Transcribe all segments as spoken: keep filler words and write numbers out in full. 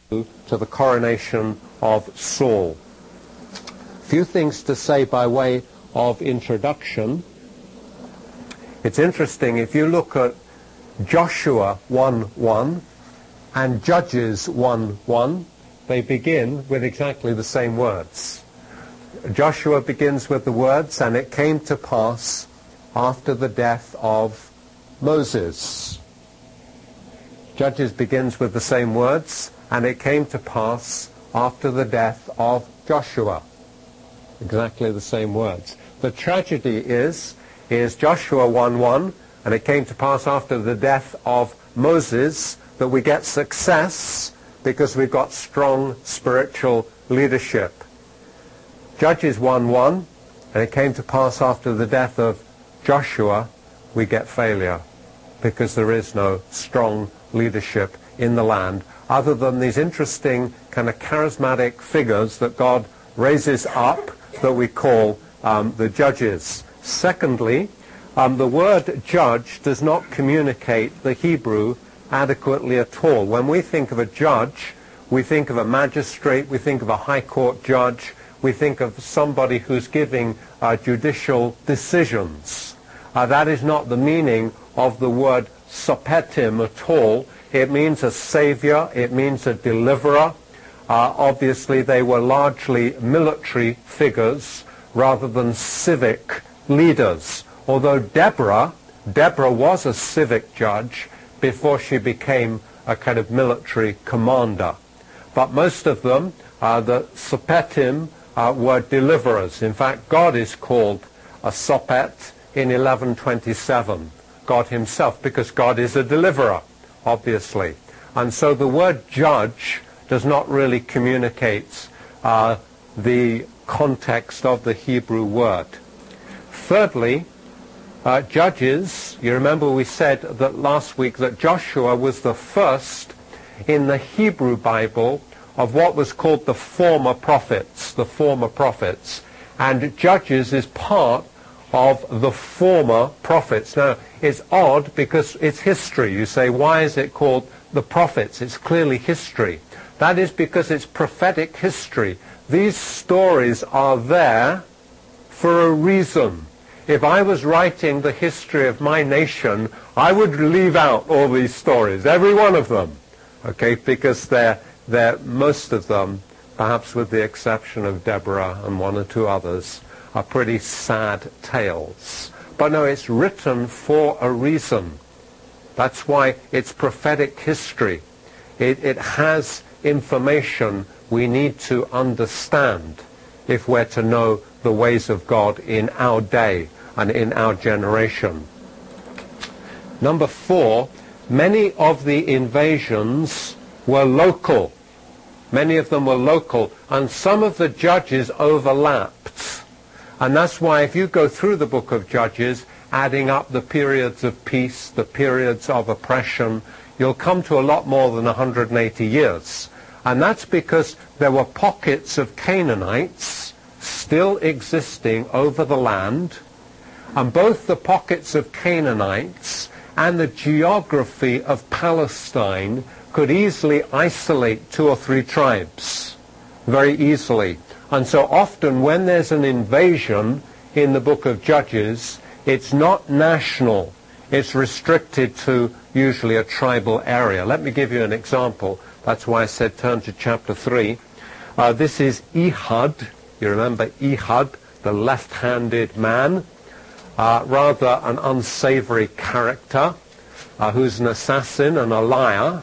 to the coronation of Saul. Few things to say by way of introduction. It's interesting, if you look at Joshua one one and Judges one one, they begin with exactly the same words. Joshua begins with the words, "And it came to pass after the death of Moses." Judges begins with the same words, "And it came to pass after the death of Joshua." Exactly the same words. The tragedy is, is Joshua one one, "And it came to pass after the death of Moses," that we get success because we've got strong spiritual leadership. Judges one one, "And it came to pass after the death of Joshua," we get failure because there is no strong leadership in the land other than these interesting kind of charismatic figures that God raises up that we call um, the judges. Secondly, um, the word judge does not communicate the Hebrew adequately at all. When we think of a judge, we think of a magistrate, we think of a high court judge, we think of somebody who's giving uh, judicial decisions. Uh, that is not the meaning of the word sopetim at all. It means a savior, it means a deliverer. Uh, obviously they were largely military figures rather than civic leaders. Although Deborah, Deborah was a civic judge before she became a kind of military commander. But most of them, uh, the sopetim, uh, were deliverers. In fact, God is called a sopet in eleven twenty-seven. God himself, because God is a deliverer, obviously. And so the word judge does not really communicate uh, the context of the Hebrew word. Thirdly, uh, Judges, you remember we said that last week that Joshua was the first in the Hebrew Bible of what was called the former prophets, the former prophets. And Judges is part of the former prophets. Now, it's odd because it's history. You say, why is it called the prophets? It's clearly history. That is because it's prophetic history. These stories are there for a reason. If I was writing the history of my nation, I would leave out all these stories, every one of them, okay, because they're, they're, most of them, perhaps with the exception of Deborah and one or two others, are pretty sad tales. But no, it's written for a reason. That's why it's prophetic history. It, it has information we need to understand if we're to know the ways of God in our day and in our generation. Number four, many of the invasions were local. Many of them were local, and some of the judges overlapped. And that's why if you go through the book of Judges, adding up the periods of peace, the periods of oppression, you'll come to a lot more than one hundred eighty years. And that's because there were pockets of Canaanites still existing over the land, and both the pockets of Canaanites and the geography of Palestine could easily isolate two or three tribes, very easily. And so often when there's an invasion in the book of Judges, it's not national. It's restricted to usually a tribal area. Let me give you an example. That's why I said turn to chapter three. Uh, this is Ehud. You remember Ehud, the left-handed man, uh, rather an unsavory character, uh, who's an assassin and a liar.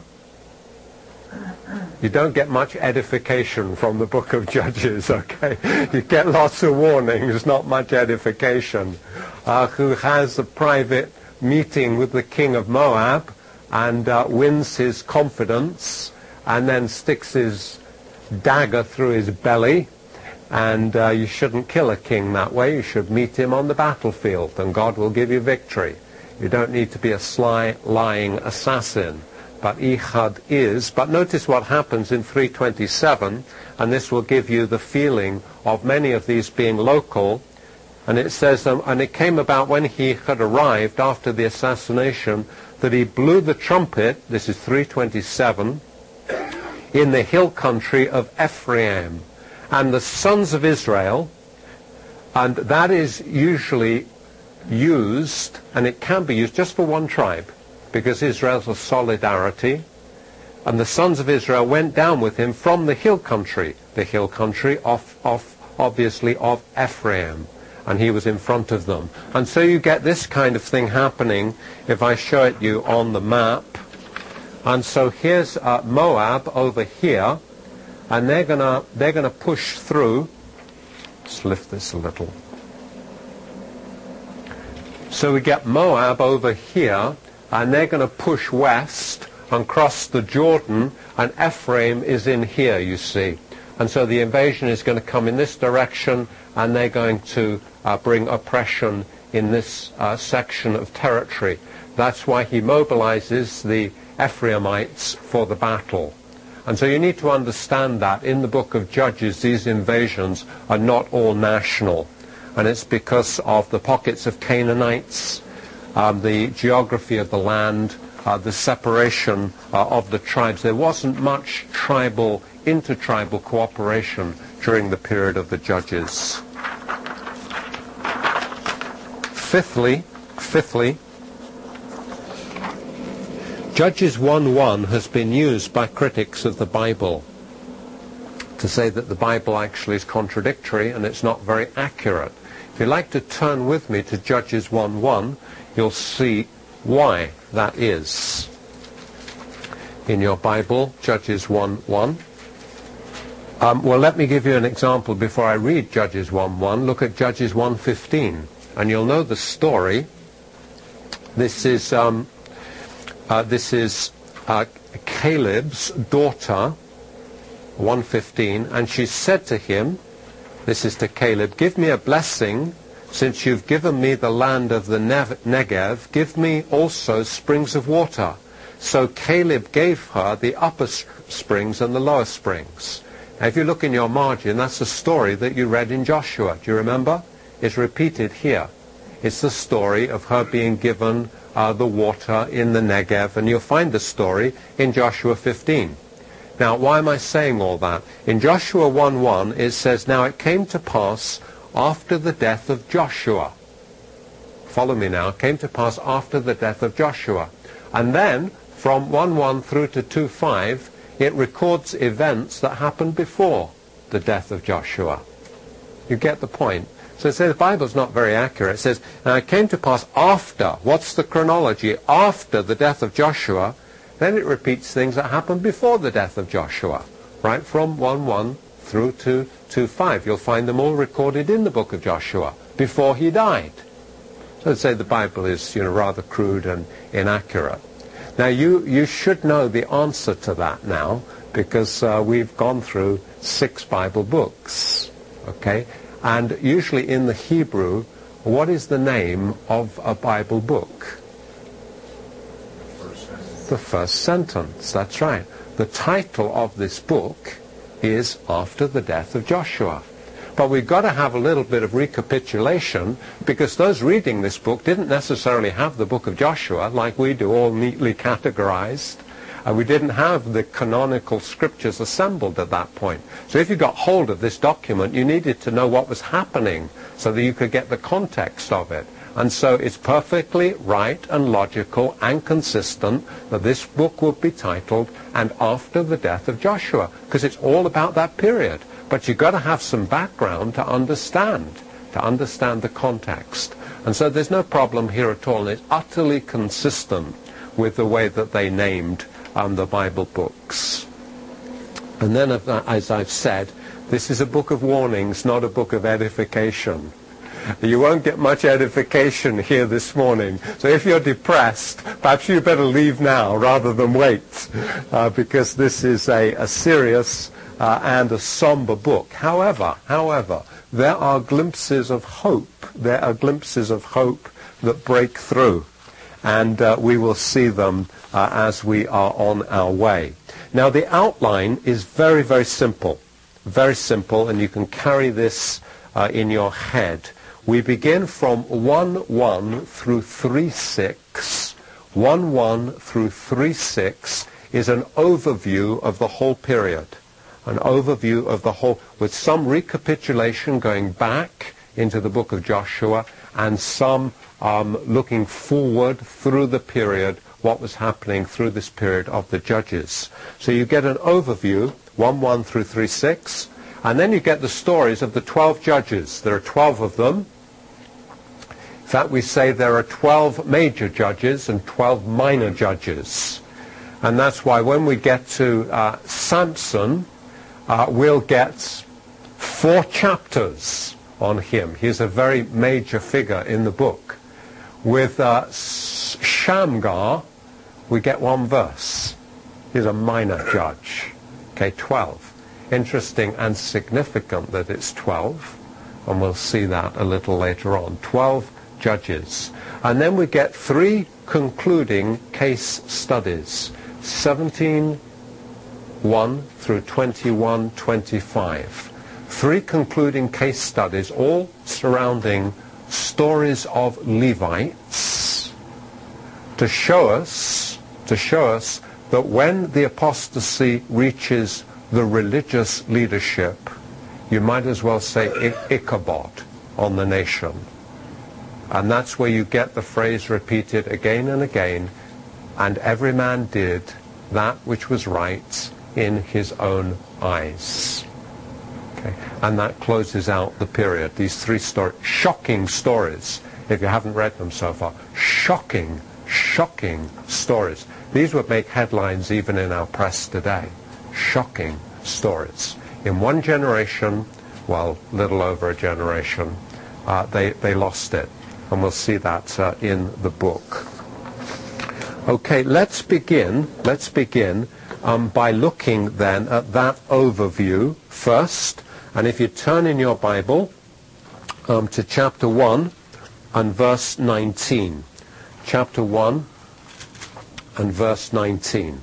You don't get much edification from the book of Judges, okay? You get lots of warnings, not much edification. Uh, who has a private meeting with the king of Moab and uh, wins his confidence and then sticks his dagger through his belly. And uh, you shouldn't kill a king that way. You should meet him on the battlefield and God will give you victory. You don't need to be a sly, lying assassin. But Ehud is. But notice what happens in three twenty-seven, and this will give you the feeling of many of these being local. And it says, um, and it came about when he had arrived after the assassination that he blew the trumpet, this is three twenty-seven, in the hill country of Ephraim. And the sons of Israel, and that is usually used, and it can be used just for one tribe, because Israel's a solidarity. And the sons of Israel went down with him from the hill country, the hill country of, of obviously of Ephraim, and he was in front of them. And so you get this kind of thing happening if I show it you on the map. And so here's uh, Moab over here, and they're gonna they're gonna push through. Let's lift this a little. So we get Moab over here, and they're going to push west and cross the Jordan, and Ephraim is in here, you see. And so the invasion is going to come in this direction, and they're going to uh, bring oppression in this uh, section of territory. That's why he mobilizes the Ephraimites for the battle. And so you need to understand that in the book of Judges, these invasions are not all national. And it's because of the pockets of Canaanites, um, the geography of the land, uh, the separation uh, of the tribes. There wasn't much tribal, intertribal cooperation during the period of the Judges. Fifthly, fifthly, Judges one one has been used by critics of the Bible to say that the Bible actually is contradictory and it's not very accurate. If you'd like to turn with me to Judges one one, you'll see why that is. In your Bible, Judges one one. Um, well, let me give you an example before I read Judges one one. Look at Judges one fifteen, and you'll know the story. This is um, uh, this is uh, Caleb's daughter, one fifteen, and she said to him, this is to Caleb, "Give me a blessing, since you've given me the land of the Negev. Give me also springs of water." So Caleb gave her the upper springs and the lower springs. Now, if you look in your margin, that's the story that you read in Joshua. Do you remember? It's repeated here. It's the story of her being given uh, the water in the Negev, and you'll find the story in Joshua fifteen. Now, why am I saying all that? In Joshua one one, it says, "Now it came to pass after the death of Joshua." Follow me now. It came to pass after the death of Joshua. And then, from one one through to two five, it records events that happened before the death of Joshua. You get the point? So it says the Bible's not very accurate. It says, "Now it came to pass after." What's the chronology? After the death of Joshua. Then it repeats things that happened before the death of Joshua, right from one one through to two five. You'll find them all recorded in the book of Joshua before he died. So I'd say the Bible is, you know, rather crude and inaccurate. Now you, you should know the answer to that now, because uh, we've gone through six Bible books, okay? And usually in the Hebrew, what is the name of a Bible book? The first sentence, that's right. The title of this book is After the Death of Joshua. But we've got to have a little bit of recapitulation, because those reading this book didn't necessarily have the book of Joshua like we do, all neatly categorized. And we didn't have the canonical scriptures assembled at that point. So if you got hold of this document, you needed to know what was happening so that you could get the context of it. And so it's perfectly right and logical and consistent that this book would be titled "And After the Death of Joshua," because it's all about that period. But you've got to have some background to understand, to understand the context. And so there's no problem here at all, and it's utterly consistent with the way that they named um, the Bible books. And then, as I've said, this is a book of warnings, not a book of edification. You won't get much edification here this morning. So if you're depressed, perhaps you better leave now rather than wait, uh, because this is a, a serious uh, and a somber book. However, however, there are glimpses of hope. There are glimpses of hope that break through, and uh, we will see them uh, as we are on our way. Now, the outline is very, very simple, very simple, and you can carry this uh, in your head. We begin from one one through three six. one one through three six is an overview of the whole period. An overview of the whole, with some recapitulation going back into the book of Joshua and some um, looking forward through the period, what was happening through this period of the Judges. So you get an overview, one one through three six, and then you get the stories of the twelve judges. There are twelve of them. In fact, we say there are twelve major judges and twelve minor judges. And that's why when we get to uh, Samson, uh, we'll get four chapters on him. He's a very major figure in the book. With uh, Shamgar, we get one verse. He's a minor judge. Okay, twelve. Interesting and significant that it's twelve, and we'll see that a little later on. twelve judges. And then we get three concluding case studies, seventeen one through twenty-one twenty-five. Three concluding case studies, all surrounding stories of Levites, to show us, to show us that when the apostasy reaches the religious leadership, you might as well say I- Ichabod on the nation. And that's where you get the phrase repeated again and again, and every man did that which was right in his own eyes. Okay. And that closes out the period. These three stories, shocking stories, if you haven't read them so far. Shocking, shocking stories. These would make headlines even in our press today. Shocking stories. In one generation, well, little over a generation, uh, they, they lost it. And we'll see that uh, in the book. Okay, let's begin, let's begin um, by looking then at that overview first. And if you turn in your Bible um, to chapter one and verse nineteen. Chapter one and verse nineteen.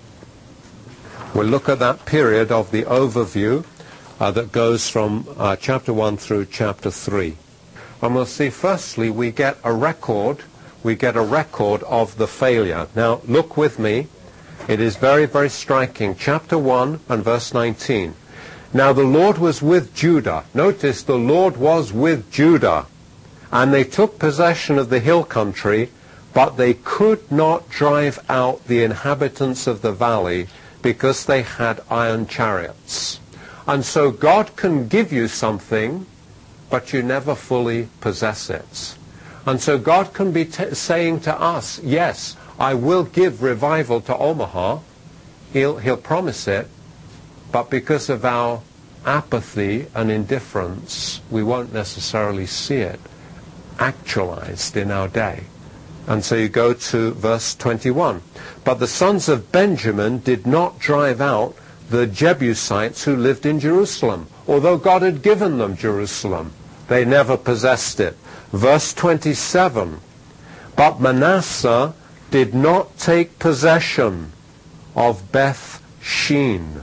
We'll look at that period of the overview uh, that goes from uh, chapter one through chapter three. And we'll see, firstly, we get a record, we get a record of the failure. Now, look with me. It is very, very striking. Chapter one and verse nineteen. Now the Lord was with Judah. Notice the Lord was with Judah. And they took possession of the hill country, but they could not drive out the inhabitants of the valley because they had iron chariots. And so God can give you something, but you never fully possess it. And so God can be t- saying to us, yes, I will give revival to Omaha. He'll, he'll promise it, but because of our apathy and indifference, we won't necessarily see it actualized in our day. And so you go to verse twenty-one. But the sons of Benjamin did not drive out the Jebusites who lived in Jerusalem. Although God had given them Jerusalem, they never possessed it. Verse twenty-seven. But Manasseh did not take possession of Beth Shean.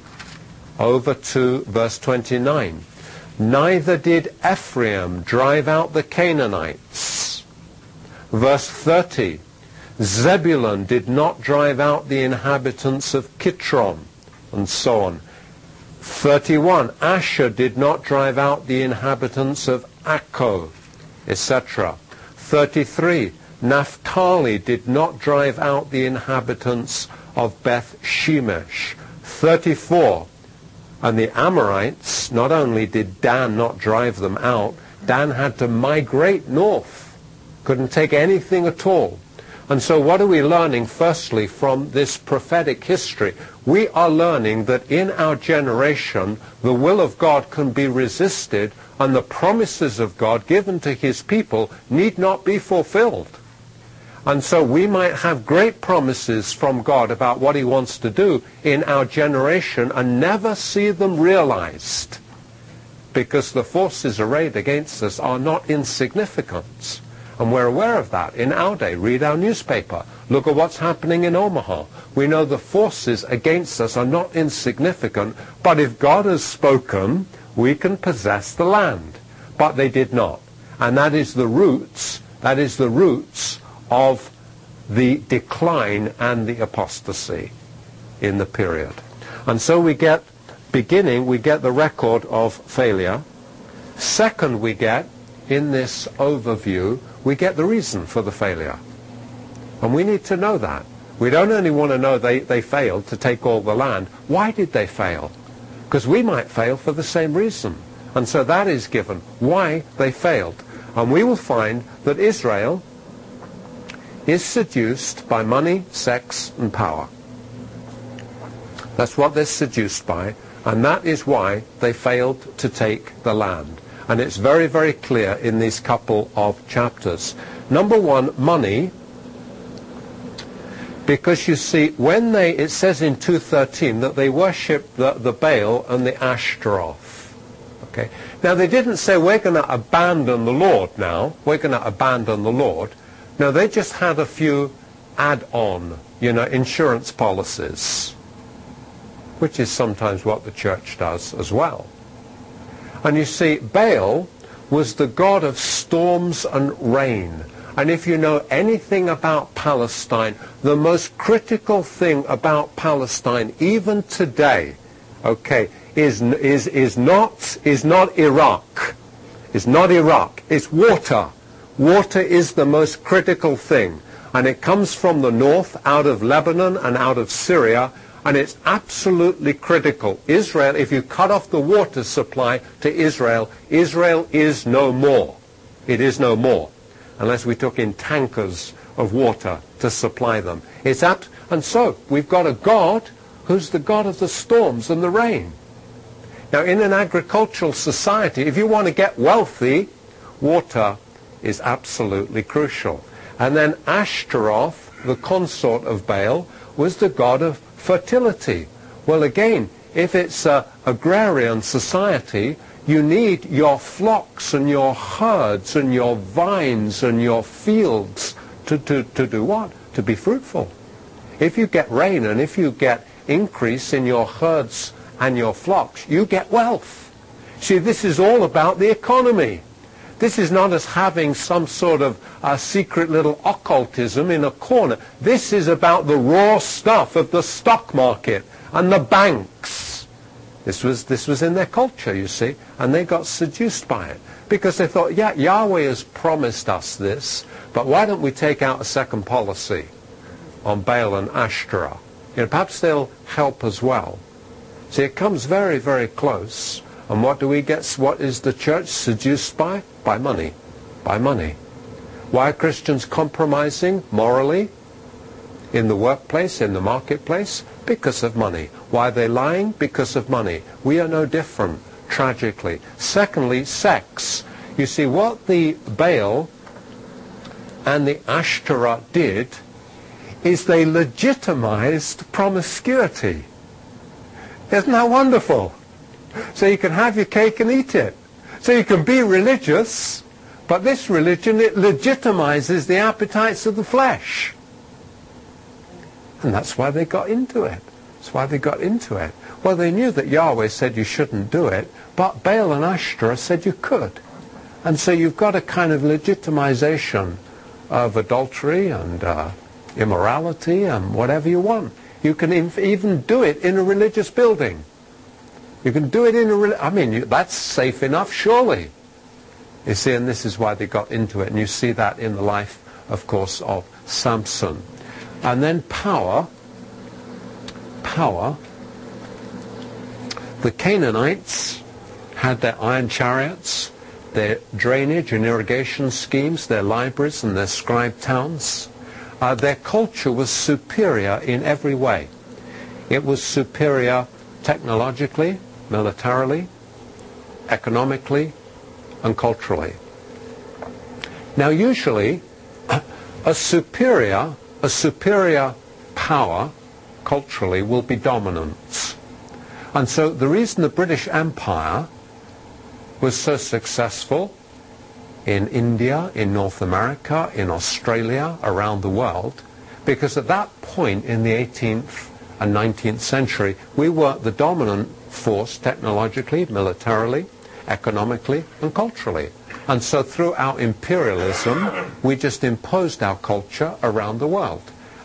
Over to verse twenty-nine. Neither did Ephraim drive out the Canaanites. Verse thirty. Zebulun did not drive out the inhabitants of Kitron, and so on. thirty-one. Asher did not drive out the inhabitants of Akko, et cetera. thirty-three. Naphtali did not drive out the inhabitants of Beth Shemesh. thirty-four. And the Amorites, not only did Dan not drive them out, Dan had to migrate north. Couldn't take anything at all. And so what are we learning, firstly, from this prophetic history? We are learning that in our generation, the will of God can be resisted, and the promises of God given to his people need not be fulfilled. And so we might have great promises from God about what he wants to do in our generation and never see them realized, because the forces arrayed against us are not insignificant. And we're aware of that in our day. Read our newspaper. Look at what's happening in Omaha. We know the forces against us are not insignificant, but if God has spoken, we can possess the land. But they did not. And that is the roots, that is the roots of the decline and the apostasy. in the period. And so we get, beginning, we get the record of failure. Second, we get, in this overview, we get the reason for the failure. And we need to know that. We don't only want to know they, they failed to take all the land. Why did they fail? Because we might fail for the same reason. And so that is given, why they failed. And we will find that Israel is seduced by money, sex, and power. That's what they're seduced by, and that is why they failed to take the land. And it's very, very clear in these couple of chapters. Number one, money, because you see, when they, it says in two thirteen that they worship the, the Baal and the Ashtaroth. Okay. Now, they didn't say, we're going to abandon the Lord now, we're going to abandon the Lord. No, they just had a few add-on, you know, insurance policies, which is sometimes what the church does as well. And you see, Baal was the god of storms and rain. And if you know anything about Palestine, the most critical thing about Palestine, even today, okay, is is is not is not Iraq. Is not Iraq. It's water. Water is the most critical thing. And it comes from the north, out of Lebanon and out of Syria, and it's absolutely critical. Israel, if you cut off the water supply to Israel, Israel is no more. It is no more. Unless we took in tankers of water to supply them. It's apt, and so we've got a God who's the God of the storms and the rain. Now, in an agricultural society, if you want to get wealthy, water is absolutely crucial. And then Ashtaroth, the consort of Baal, was the god of fertility. Well, again, if it's an agrarian society, you need your flocks and your herds and your vines and your fields to, to, to do what? To be fruitful. If you get rain and if you get increase in your herds and your flocks, you get wealth. See, this is all about the economy. This is not us having some sort of uh, secret little occultism in a corner. This is about the raw stuff of the stock market and the banks. This was, this was in their culture, you see, and they got seduced by it. Because they thought, yeah, Yahweh has promised us this, but why don't we take out a second policy on Baal and Ashtoreth? You know, perhaps they'll help as well. See, it comes very, very close. And what do we get? What is the church seduced by? By money. By money. Why are Christians compromising morally in the workplace, in the marketplace? Because of money. Why are they lying? Because of money. We are no different, tragically. Secondly, sex. You see, what the Baal and the Ashtoreth did is they legitimized promiscuity. Isn't that wonderful? So you can have your cake and eat it. So you can be religious, but this religion, it legitimizes the appetites of the flesh. And that's why they got into it. That's why they got into it. Well, they knew that Yahweh said you shouldn't do it, but Baal and Ashtoreth said you could. And so you've got a kind of legitimization of adultery and uh, immorality and whatever you want. You can even do it in a religious building. You can do it in a, I mean, you, that's safe enough, surely. You see, and this is why they got into it. And you see that in the life, of course, of Samson. And then power. Power. The Canaanites had their iron chariots, their drainage and irrigation schemes, their libraries and their scribe towns. Uh, their culture was superior in every way. It was superior technologically, militarily, economically, and culturally. Now, usually, a superior, a superior power, culturally, will be dominance. And so the reason the British Empire was so successful in India, in North America, in Australia, around the world, because at that point in the eighteenth and nineteenth century, we were the dominant force technologically, militarily, economically, and culturally. And so through our imperialism, we just imposed our culture around the world.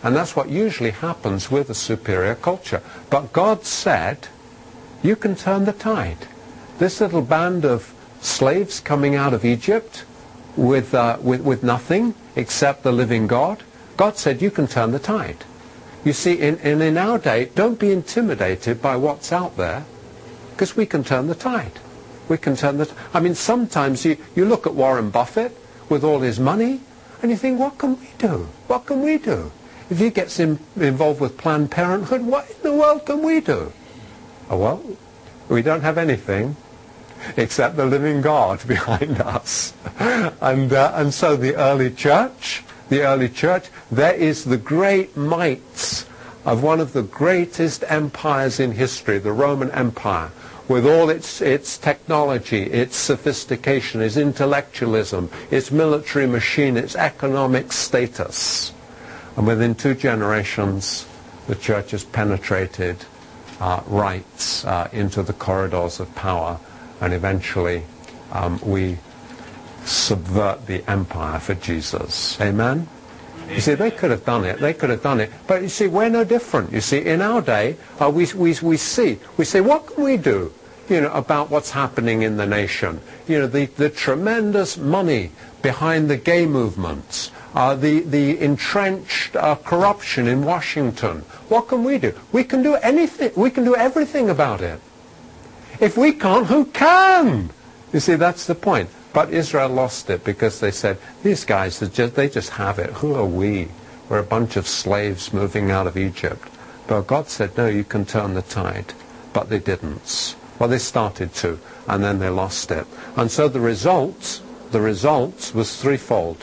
And that's what usually happens with a superior culture. But God said, you can turn the tide. This little band of slaves coming out of Egypt with, uh, with, with nothing except the living God, God said, you can turn the tide. You see, in, in, in our day, don't be intimidated by what's out there, because we can turn the tide. We can turn the... I mean, sometimes you, you look at Warren Buffett with all his money, and you think, what can we do? What can we do? If he gets in, involved with Planned Parenthood, what in the world can we do? Oh, well, we don't have anything except the living God behind us. and, uh, and so the early church, the early church, there is the great might of one of the greatest empires in history, the Roman Empire, with all its, its technology, its sophistication, its intellectualism, its military machine, its economic status. And within two generations, the church has penetrated uh, right uh, into the corridors of power, and eventually um, we subvert the empire for Jesus. Amen? You see, they could have done it. They could have done it. But you see, we're no different. You see, in our day, uh, we, we, we see, we say, what can we do, you know, about what's happening in the nation? You know, the, the tremendous money behind the gay movements, uh, the, the entrenched uh, corruption in Washington. What can we do? We can do anything. We can do everything about it. If we can't, who can? You see, that's the point. But Israel lost it because they said, these guys, just, they just have it. Who are we? We're a bunch of slaves moving out of Egypt. But God said, no, you can turn the tide. But they didn't. Well, they started to, and then they lost it. And so the result, the result was threefold.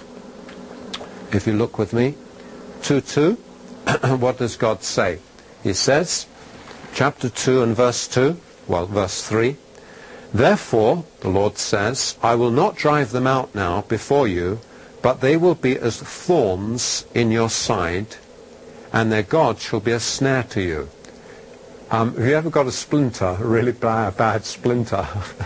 If you look with me, two two, what does God say? He says, chapter two and verse two, well, verse three, therefore, the Lord says, I will not drive them out now before you, but they will be as thorns in your side, and their God shall be a snare to you. Um, have you ever got a splinter, a really bad, bad splinter?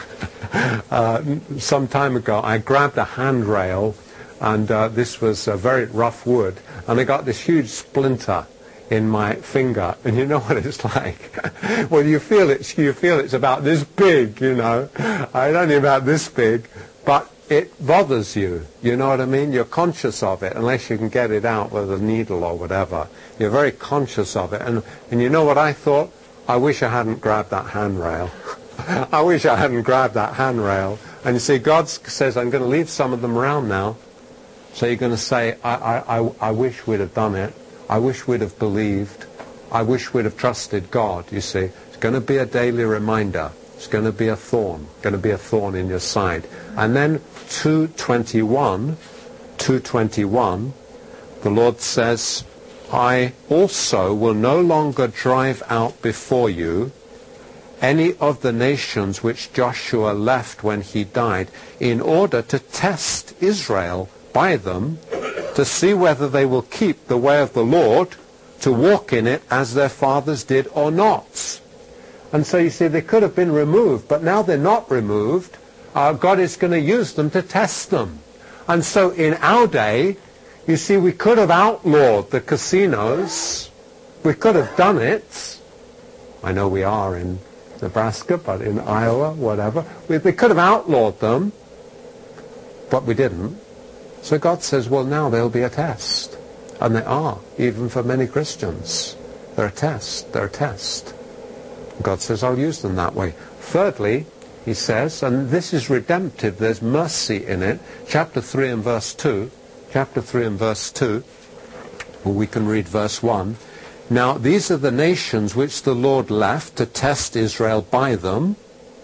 uh, some time ago, I grabbed a handrail, and uh, this was uh, very rough wood, and I got this huge splinter in my finger, and you know what it's like. Well, you feel it. You feel it's about this big, you know. It's only about this big, but it bothers you. You know what I mean? You're conscious of it, unless you can get it out with a needle or whatever. You're very conscious of it, and and you know what I thought? I wish I hadn't grabbed that handrail. I wish I hadn't grabbed that handrail. And you see, God says, I'm going to leave some of them around now. So you're going to say, I, I, I, I wish we'd have done it. I wish we'd have believed. I wish we'd have trusted God, you see. It's going to be a daily reminder. It's going to be a thorn. Going to be a thorn in your side. And then two twenty-one, two twenty-one, the Lord says, I also will no longer drive out before you any of the nations which Joshua left when he died, in order to test Israel by them, to see whether they will keep the way of the Lord, to walk in it as their fathers did or not. And so you see, they could have been removed, but now they're not removed. Uh, God is going to use them to test them. And so in our day, you see, we could have outlawed the casinos. We could have done it. I know we are in Nebraska, but in Iowa, whatever. We, we could have outlawed them, but we didn't. So God says, well, now there'll be a test. And they are, even for many Christians. They're a test. They're a test. God says, I'll use them that way. Thirdly, he says, and this is redemptive, there's mercy in it, chapter three and verse two, chapter three and verse two, well, we can read verse one. Now, these are the nations which the Lord left to test Israel by them.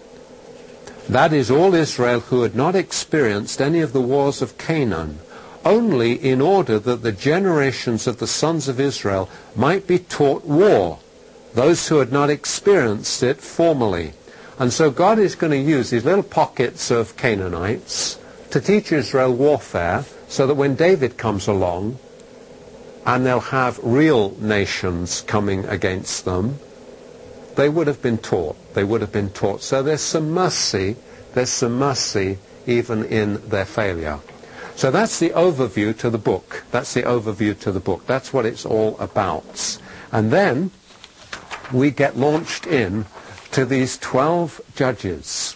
That is all Israel who had not experienced any of the wars of Canaan, only in order that the generations of the sons of Israel might be taught war, those who had not experienced it formerly. And so God is going to use these little pockets of Canaanites to teach Israel warfare, so that when David comes along, and they'll have real nations coming against them, they would have been taught. They would have been taught. So there's some mercy. There's some mercy even in their failure. So that's the overview to the book. That's the overview to the book. That's what it's all about. And then we get launched in to these twelve judges.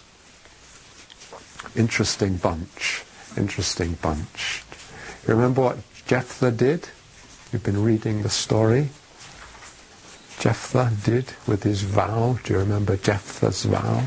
Interesting bunch. Interesting bunch. You remember what Jephthah did? You've been reading the story. Jephthah did with his vow. Do you remember Jephthah's vow?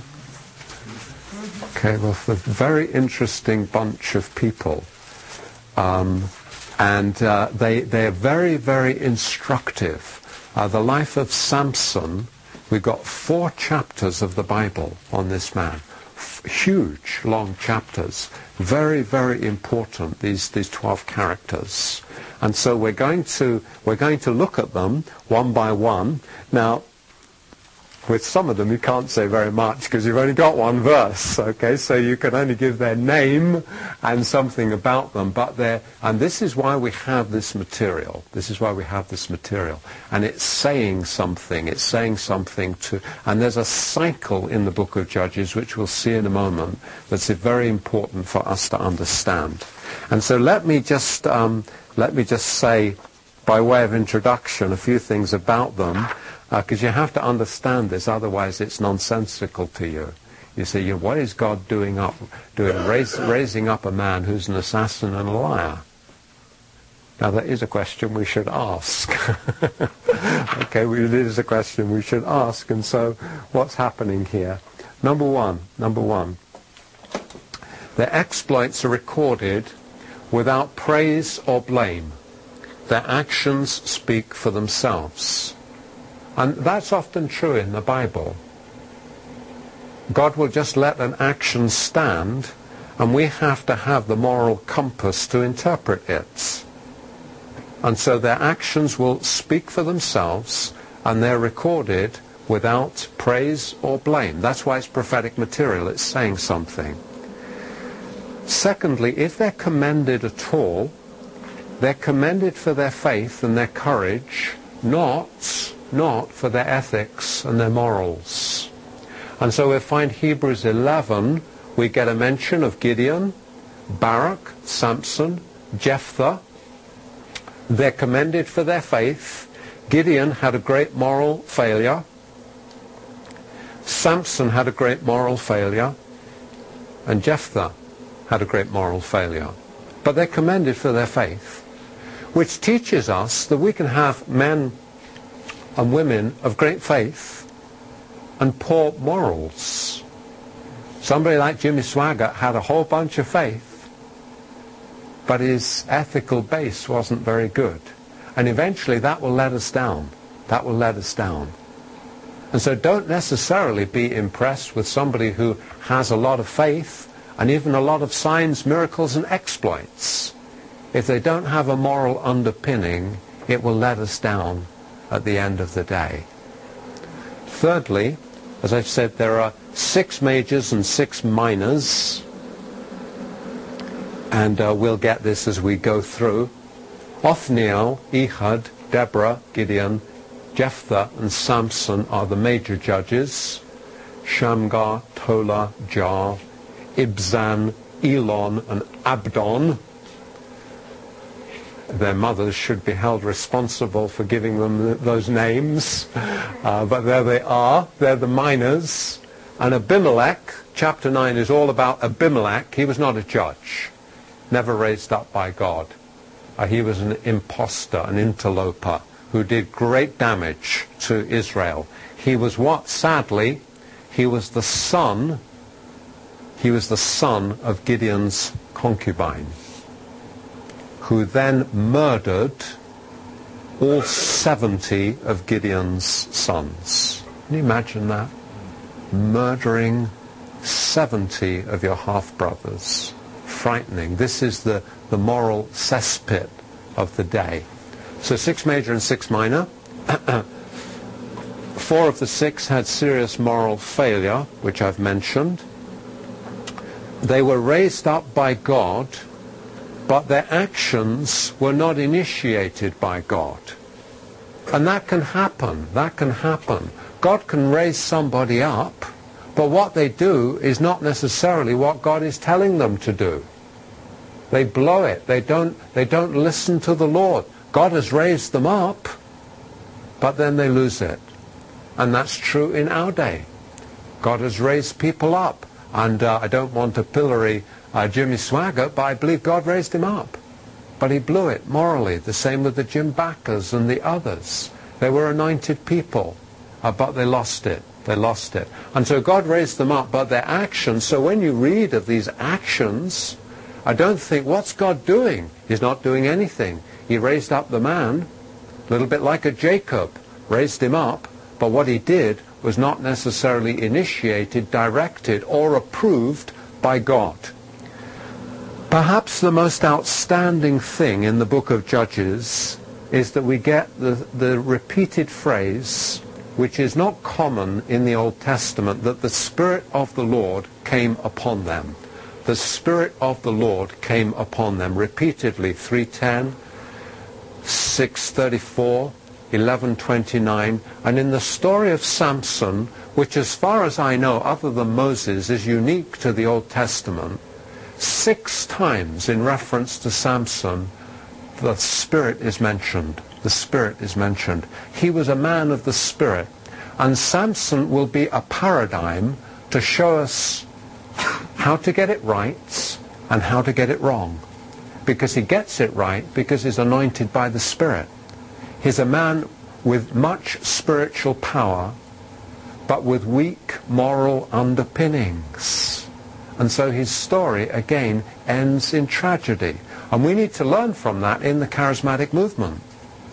Okay, well, a very interesting bunch of people. Um, and uh, they, they're very, very instructive. Uh, the life of Samson, we've got four chapters of the Bible on this man. F- huge, long chapters. Very, very important, these, these twelve characters. And so we're going to, we're going to look at them one by one. Now, with some of them you can't say very much because you've only got one verse, okay? So you can only give their name and something about them. But they're, and this is why we have this material. This is why we have this material. And it's saying something. It's saying something to... And there's a cycle in the book of Judges, which we'll see in a moment, that's very important for us to understand. And so let me just, um, let me just say, by way of introduction, a few things about them. Because uh, you have to understand this, otherwise it's nonsensical to you. You say, you know, what is God doing up, doing, raise, raising up a man who's an assassin and a liar? Now that is a question we should ask. Okay, well, it is a question we should ask. And so, what's happening here? Number one, number one, their exploits are recorded without praise or blame. Their actions speak for themselves. And that's often true in the Bible. God will just let an action stand, and we have to have the moral compass to interpret it. And so their actions will speak for themselves, and they're recorded without praise or blame. That's why it's prophetic material. It's saying something. Secondly, if they're commended at all, they're commended for their faith and their courage, not... not for their ethics and their morals. And so we find Hebrews eleven, we get a mention of Gideon, Barak, Samson, Jephthah. They're commended for their faith. Gideon had a great moral failure. Samson had a great moral failure. And Jephthah had a great moral failure. But they're commended for their faith, which teaches us that we can have men and women of great faith and poor morals. Somebody like Jimmy Swaggart had a whole bunch of faith, but his ethical base wasn't very good. And eventually that will let us down. That will let us down. And so don't necessarily be impressed with somebody who has a lot of faith and even a lot of signs, miracles, and exploits. If they don't have a moral underpinning, it will let us down at the end of the day. Thirdly, as I've said, there are six majors and six minors, and uh, we'll get this as we go through. Othniel, Ehud, Deborah, Gideon, Jephthah, and Samson are the major judges. Shamgar, Tola, Jar, Ibzan, Elon, and Abdon. Their mothers should be held responsible for giving them th those names. Uh, but there they are. They're the minors. And Abimelech, chapter nine is all about Abimelech. He was not a judge, never raised up by God. Uh, he was an impostor, an interloper, who did great damage to Israel. He was what? Sadly, he was the son, he was the son of Gideon's concubine, who then murdered all seventy of Gideon's sons. Can you imagine that? Murdering seventy of your half-brothers. Frightening. This is the, the moral cesspit of the day. So six major and six minor. Four of the six had serious moral failure, which I've mentioned. They were raised up by God, but their actions were not initiated by God. And that can happen. That can happen. God can raise somebody up, but what they do is not necessarily what God is telling them to do. They blow it. They don't, they don't listen to the Lord. God has raised them up, but then they lose it. And that's true in our day. God has raised people up. And uh, I don't want to pillory uh, Jimmy Swaggart, but I believe God raised him up. But he blew it morally. The same with the Jim Backers and the others. They were anointed people, uh, but they lost it. They lost it. And so God raised them up, but their actions, so when you read of these actions, I don't think, what's God doing? He's not doing anything. He raised up the man, a little bit like a Jacob, raised him up, but what he did was not necessarily initiated, directed, or approved by God. Perhaps the most outstanding thing in the book of Judges is that we get the, the repeated phrase, which is not common in the Old Testament, that the Spirit of the Lord came upon them. The Spirit of the Lord came upon them repeatedly, three ten, six thirty-four, eleven twenty-nine, and in the story of Samson, which as far as I know, other than Moses, is unique to the Old Testament, six times in reference to Samson, the Spirit is mentioned. The Spirit is mentioned. He was a man of the Spirit. And Samson will be a paradigm to show us how to get it right and how to get it wrong. Because he gets it right because he's anointed by the Spirit. He's a man with much spiritual power, but with weak moral underpinnings. And so his story, again, ends in tragedy. And we need to learn from that in the charismatic movement.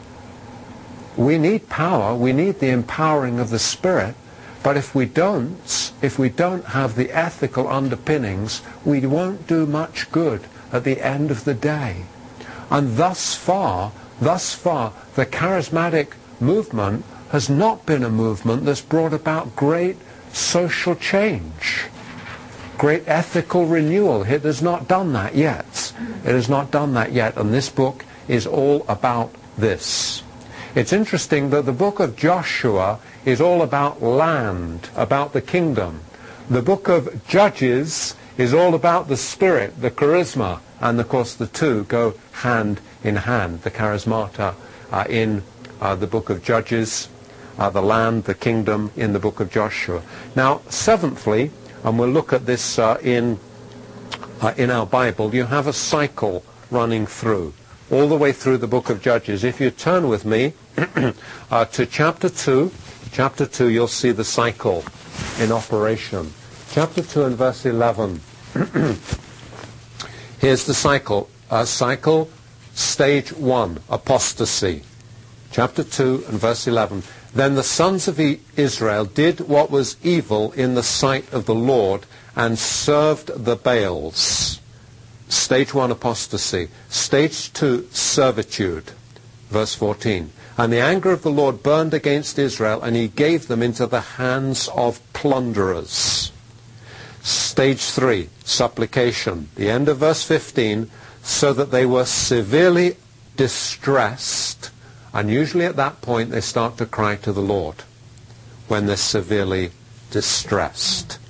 We need power, we need the empowering of the Spirit, but if we don't, if we don't have the ethical underpinnings, we won't do much good at the end of the day. And thus far, thus far, the charismatic movement has not been a movement that's brought about great social change, great ethical renewal. It has not done that yet. It has not done that yet, and this book is all about this. It's interesting that the book of Joshua is all about land, about the kingdom. The book of Judges is all about the Spirit, the charisma, and of course the two go hand in hand, the charismata uh, in uh, the book of Judges, uh, the land, the kingdom in the book of Joshua. Now, seventhly, and we'll look at this uh, in, uh, in our Bible, you have a cycle running through, all the way through the book of Judges. If you turn with me uh, to chapter two, chapter two, you'll see the cycle in operation. Chapter two and verse eleven. Here's the cycle. Uh, cycle, stage one, apostasy. Chapter two and verse eleven. Then the sons of Israel did what was evil in the sight of the Lord and served the Baals. Stage one, apostasy. Stage two, servitude. Verse fourteen. And the anger of the Lord burned against Israel, and he gave them into the hands of plunderers. Stage three, supplication. The end of verse fifteen, so that they were severely distressed, and usually at that point they start to cry to the Lord, when they're severely distressed.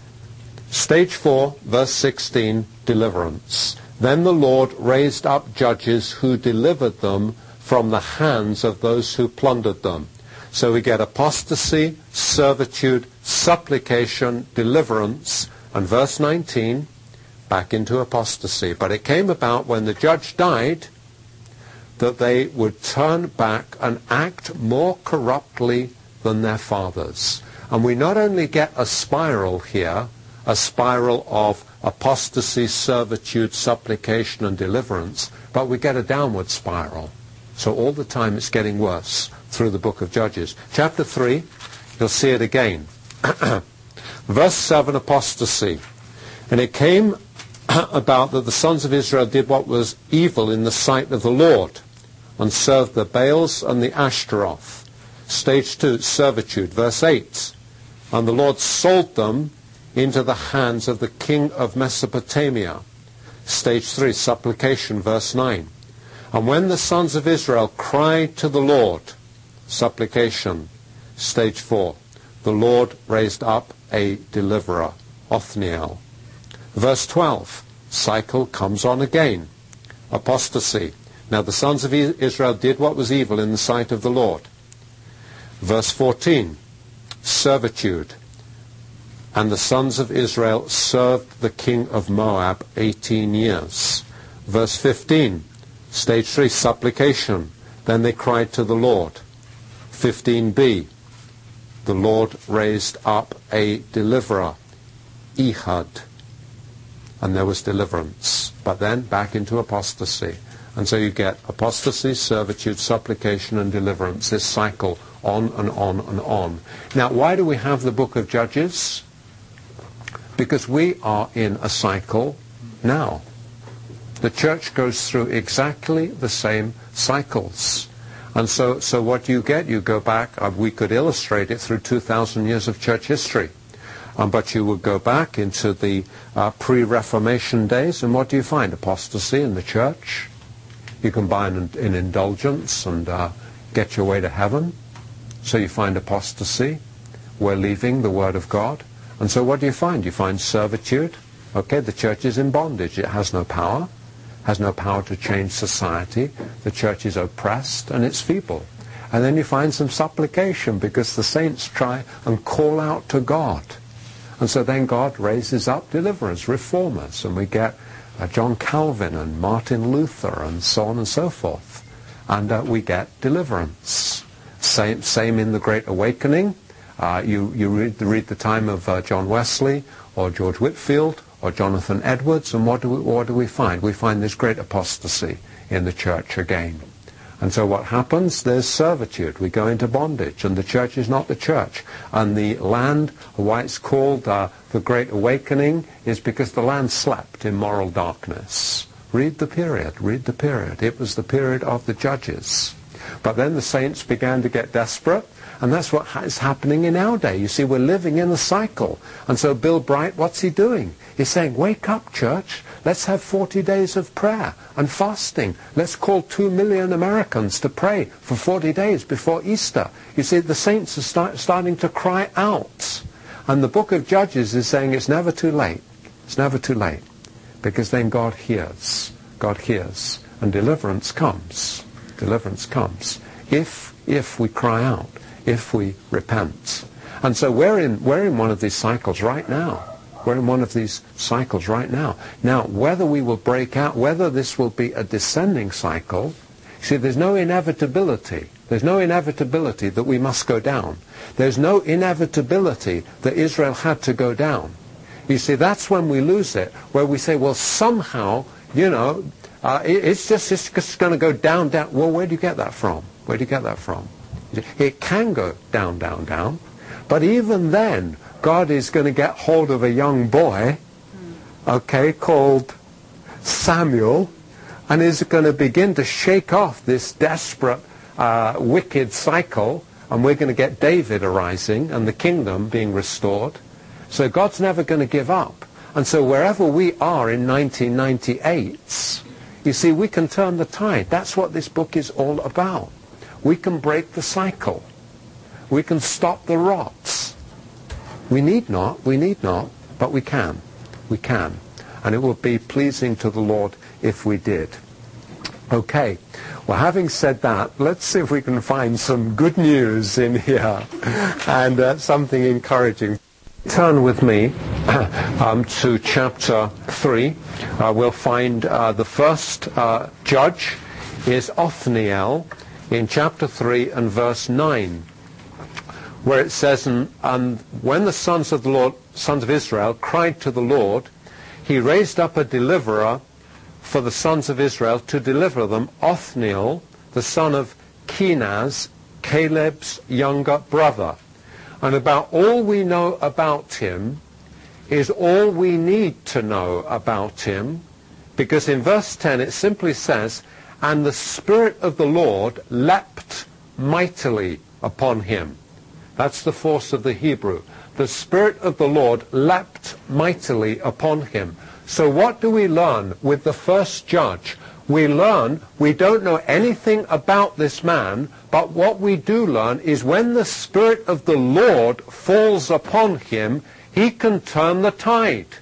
Stage four, verse sixteen, deliverance. Then the Lord raised up judges who delivered them from the hands of those who plundered them. So we get apostasy, servitude, supplication, deliverance, and verse nineteen, back into apostasy. But it came about when the judge died that they would turn back and act more corruptly than their fathers. And we not only get a spiral here, a spiral of apostasy, servitude, supplication, and deliverance, but we get a downward spiral. So all the time it's getting worse through the book of Judges. Chapter three, you'll see it again. Verse seven, apostasy. And it came about that the sons of Israel did what was evil in the sight of the Lord, and served the Baals and the Ashtaroth. Stage two, servitude. Verse eight. And the Lord sold them into the hands of the king of Mesopotamia. Stage three, supplication. Verse nine. And when the sons of Israel cried to the Lord, supplication. Stage four, the Lord raised up a deliverer, Othniel. Verse twelve, cycle comes on again. Apostasy. Now the sons of Israel did what was evil in the sight of the Lord. Verse fourteen, servitude. And the sons of Israel served the king of Moab eighteen years. Verse fifteen, stage three, supplication. Then they cried to the Lord. fifteen b, the Lord raised up a deliverer, Ehud, and there was deliverance. But then back into apostasy. And so you get apostasy, servitude, supplication, and deliverance, this cycle on and on and on. Now, why do we have the book of Judges? Because we are in a cycle now. The church goes through exactly the same cycles. And so, so what you get, you go back, uh, we could illustrate it through two thousand years of church history. Um, but you would go back into the uh, pre-Reformation days, and what do you find? Apostasy in the church. You can buy an, an indulgence and uh, get your way to heaven. So you find apostasy. We're leaving the Word of God. And so what do you find? You find servitude. Okay, the church is in bondage. It has no power. Has no power to change society. The church is oppressed and it's feeble. And then you find some supplication because the saints try and call out to God. And so then God raises up deliverers, reformers, and we get uh, John Calvin and Martin Luther and so on and so forth. And uh, we get deliverance. Same, same in the Great Awakening. Uh, you you read, read the time of uh, John Wesley or George Whitefield or Jonathan Edwards, and what do we, what do we find? We find this great apostasy in the church again. And so what happens? There's servitude. We go into bondage, and the church is not the church. And the land, why it's called uh, the Great Awakening, is because the land slept in moral darkness. Read the period, read the period. It was the period of the judges. But then the saints began to get desperate, and that's what is happening in our day. You see, we're living in a cycle. And so Bill Bright, what's he doing? He's saying, wake up, church. Let's have forty days of prayer and fasting. Let's call two million Americans to pray for forty days before Easter. You see, the saints are start, starting to cry out. And the book of Judges is saying it's never too late. It's never too late. Because then God hears. God hears. And deliverance comes. Deliverance comes. If, if we cry out. If we repent. And so we're in, we're in one of these cycles right now. We're in one of these cycles right now. Now, whether we will break out, whether this will be a descending cycle, see, there's no inevitability. There's no inevitability that we must go down. There's no inevitability that Israel had to go down. You see, that's when we lose it, where we say, well, somehow, you know, uh, it, it's just, it's just going to go down, down. Well, where do you get that from? Where do you get that from? It can go down, down, down. But even then, God is going to get hold of a young boy, okay, called Samuel, and is going to begin to shake off this desperate, uh, wicked cycle, and we're going to get David arising and the kingdom being restored. So God's never going to give up. And so wherever we are in nineteen ninety-eight, you see, we can turn the tide. That's what this book is all about. We can break the cycle. We can stop the rots. We need not, we need not, but we can. We can. And it will be pleasing to the Lord if we did. Okay. Well, having said that, let's see if we can find some good news in here and uh, something encouraging. Turn with me um, to chapter three. Uh, we'll find uh, the first uh, judge is Othniel in chapter three and verse nine, where it says, and, and when the sons of the Lord, sons of Israel, cried to the Lord, he raised up a deliverer for the sons of Israel to deliver them, Othniel, the son of Kenaz, Caleb's younger brother. And about all we know about him is all we need to know about him, because in verse ten it simply says, and the Spirit of the Lord leapt mightily upon him. That's the force of the Hebrew. The Spirit of the Lord leapt mightily upon him. So what do we learn with the first judge? We learn we don't know anything about this man, but what we do learn is when the Spirit of the Lord falls upon him, he can turn the tide.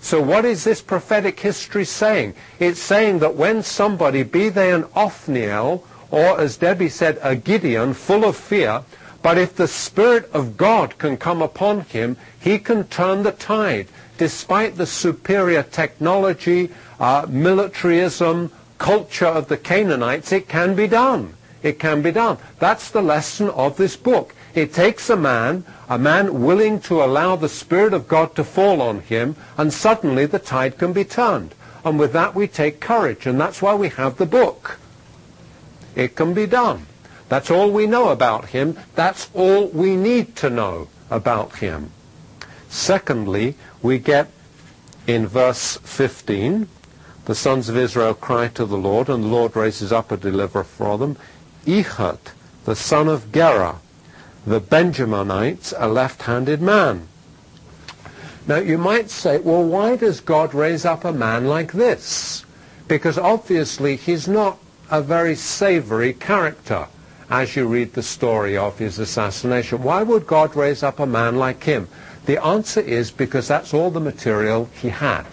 So what is this prophetic history saying? It's saying that when somebody, be they an Othniel, or as Debbie said, a Gideon, full of fear, but if the Spirit of God can come upon him, he can turn the tide. Despite the superior technology, uh, militarism, culture of the Canaanites, it can be done. It can be done. That's the lesson of this book. It takes a man, a man willing to allow the Spirit of God to fall on him, and suddenly the tide can be turned. And with that we take courage, and that's why we have the book. It can be done. That's all we know about him. That's all we need to know about him. Secondly, we get in verse fifteen, the sons of Israel cry to the Lord, and the Lord raises up a deliverer for them, Ehud, the son of Gera, the Benjaminites, a left-handed man. Now you might say, well, why does God raise up a man like this? Because obviously he's not a very savory character as you read the story of his assassination. Why would God raise up a man like him? The answer is because that's all the material he had.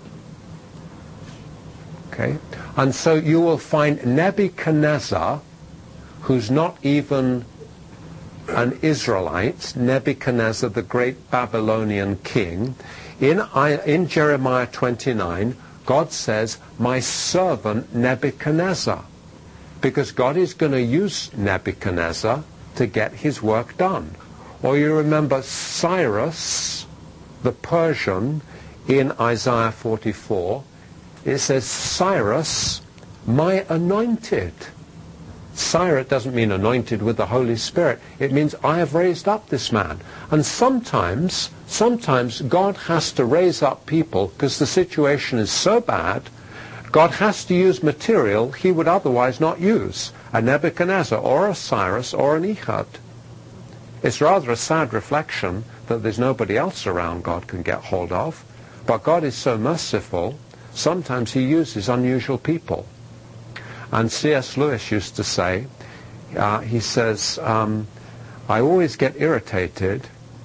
Okay? And so you will find Nebuchadnezzar, who's not even an Israelite, Nebuchadnezzar, the great Babylonian king, in, in Jeremiah twenty-nine, God says, my servant Nebuchadnezzar, because God is going to use Nebuchadnezzar to get his work done. Or you remember Cyrus, the Persian, in Isaiah forty-four, it says, Cyrus, my anointed. Cyrus doesn't mean anointed with the Holy Spirit. It means I have raised up this man. And sometimes, sometimes God has to raise up people because the situation is so bad, God has to use material he would otherwise not use. A Nebuchadnezzar or a Cyrus or an Ehud. It's rather a sad reflection that there's nobody else around God can get hold of. But God is so merciful, sometimes he uses unusual people. And C S Lewis used to say, uh, he says, um, I always get irritated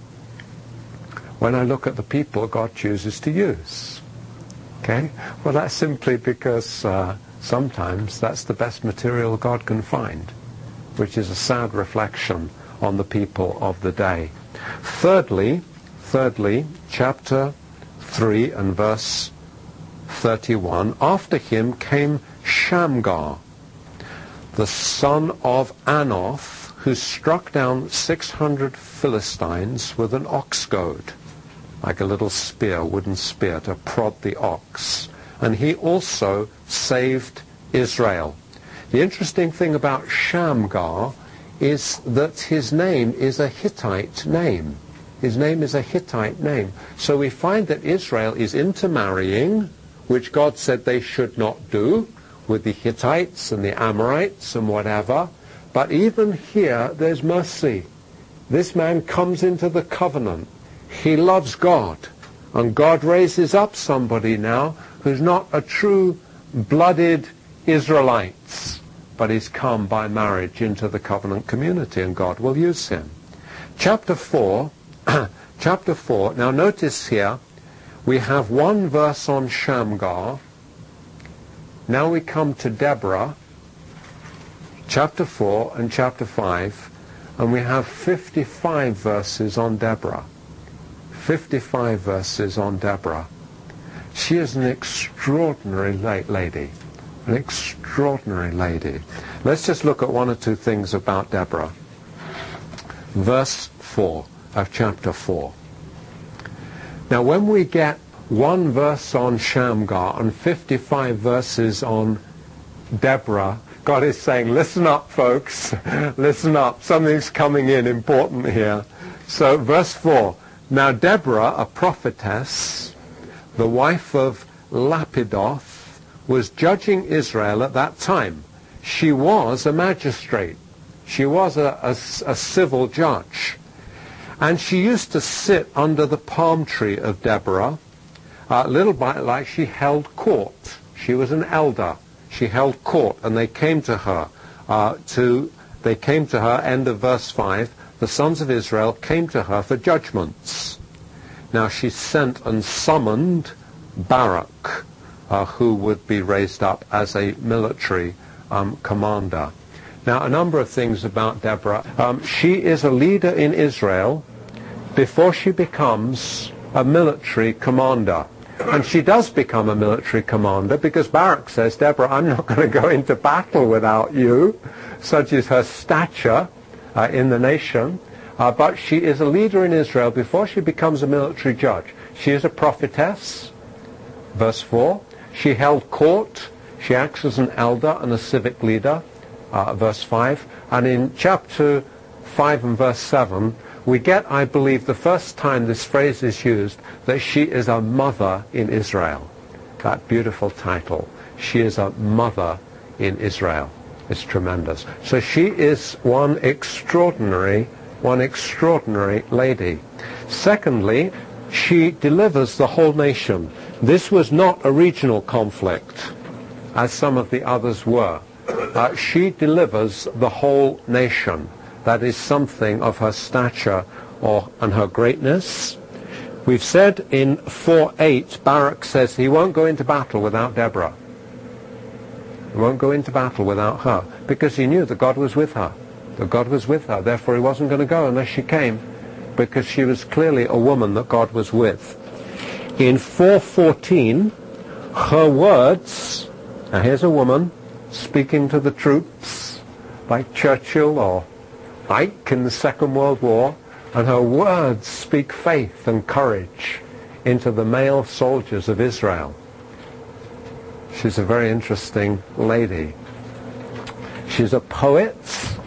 when I look at the people God chooses to use. Okay? Well, that's simply because uh, sometimes that's the best material God can find, which is a sad reflection on the people of the day. Thirdly, thirdly, chapter three and verse thirty-one, after him came Shamgar, the son of Anoth, who struck down six hundred Philistines with an ox goad, like a little spear, wooden spear, to prod the ox. And he also saved Israel. The interesting thing about Shamgar is that his name is a Hittite name. His name is a Hittite name. So we find that Israel is intermarrying, which God said they should not do, with the Hittites and the Amorites and whatever. But even here, there's mercy. This man comes into the covenant. He loves God. And God raises up somebody now who's not a true blooded Israelite, but he's come by marriage into the covenant community, and God will use him. Chapter four, chapter four, now notice here, we have one verse on Shamgar. Now we come to Deborah, chapter four and chapter five, and we have fifty-five verses on Deborah. fifty-five verses on Deborah. She is an extraordinary lady. An extraordinary lady. Let's just look at one or two things about Deborah. Verse four of chapter four. Now when we get one verse on Shamgar and fifty-five verses on Deborah, God is saying, listen up, folks. Listen up. Something's coming in important here. So verse four. Now Deborah, a prophetess, the wife of Lapidoth, was judging Israel at that time. She was a magistrate. She was a, a, a civil judge. And she used to sit under the palm tree of Deborah, a little bit like she held court. She was an elder. She held court, and they came to her. Uh, to they came to her. End of verse five. The sons of Israel came to her for judgments. Now she sent and summoned Barak, uh, who would be raised up as a military um, commander. Now, a number of things about Deborah. Um, she is a leader in Israel before she becomes a military commander. And she does become a military commander because Barak says, Deborah, I'm not going to go into battle without you. Such is her stature uh, in the nation. Uh, but she is a leader in Israel before she becomes a military judge. She is a prophetess, verse four. She held court. She acts as an elder and a civic leader, uh, verse five. And in chapter five and verse seven, we get, I believe, the first time this phrase is used, that she is a mother in Israel. That beautiful title. She is a mother in Israel. It's tremendous. So she is one extraordinary, one extraordinary lady. Secondly, she delivers the whole nation. This was not a regional conflict, as some of the others were. Uh, she delivers the whole nation. That is something of her stature or and her greatness. We've said in four eight, Barak says he won't go into battle without Deborah. He won't go into battle without her, because he knew that God was with her. That God was with her. Therefore he wasn't going to go unless she came, because she was clearly a woman that God was with. In four fourteen, her words, now here's a woman speaking to the troops, like Churchill or Ike in the Second World War, and her words speak faith and courage into the male soldiers of Israel. She's a very interesting lady. She's a poet.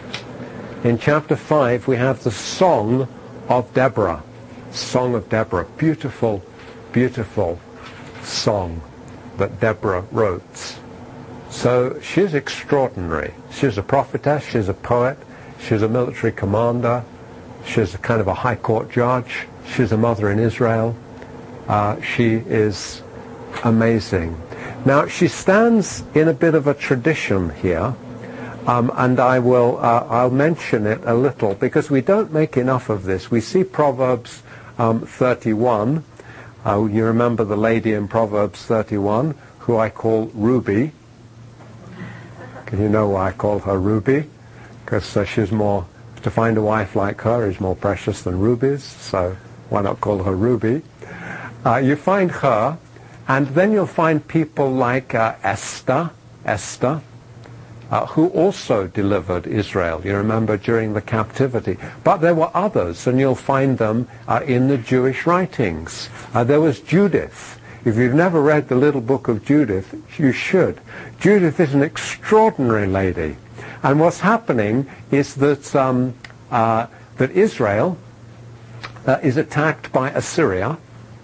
In chapter five we have the Song of Deborah. Song of Deborah. Beautiful, beautiful song that Deborah wrote. So she's extraordinary. She's a prophetess, she's a poet, she's a military commander, she's a kind of a high court judge, she's a mother in Israel. Uh, she is amazing. Now, she stands in a bit of a tradition here, um, and I will, uh, I'll mention it a little, because we don't make enough of this. We see Proverbs um, thirty-one. Uh, you remember the lady in Proverbs thirty-one, who I call Ruby. Can you know why I call her Ruby? Because uh, she's more, to find a wife like her is more precious than rubies, so why not call her Ruby? Uh, you find her, and then you'll find people like uh, Esther, Esther, uh, who also delivered Israel. You remember during the captivity. But there were others, and you'll find them uh, in the Jewish writings. Uh, there was Judith. If you've never read the little book of Judith, you should. Judith is an extraordinary lady. And what's happening is that, um, uh, that Israel uh, is attacked by Assyria,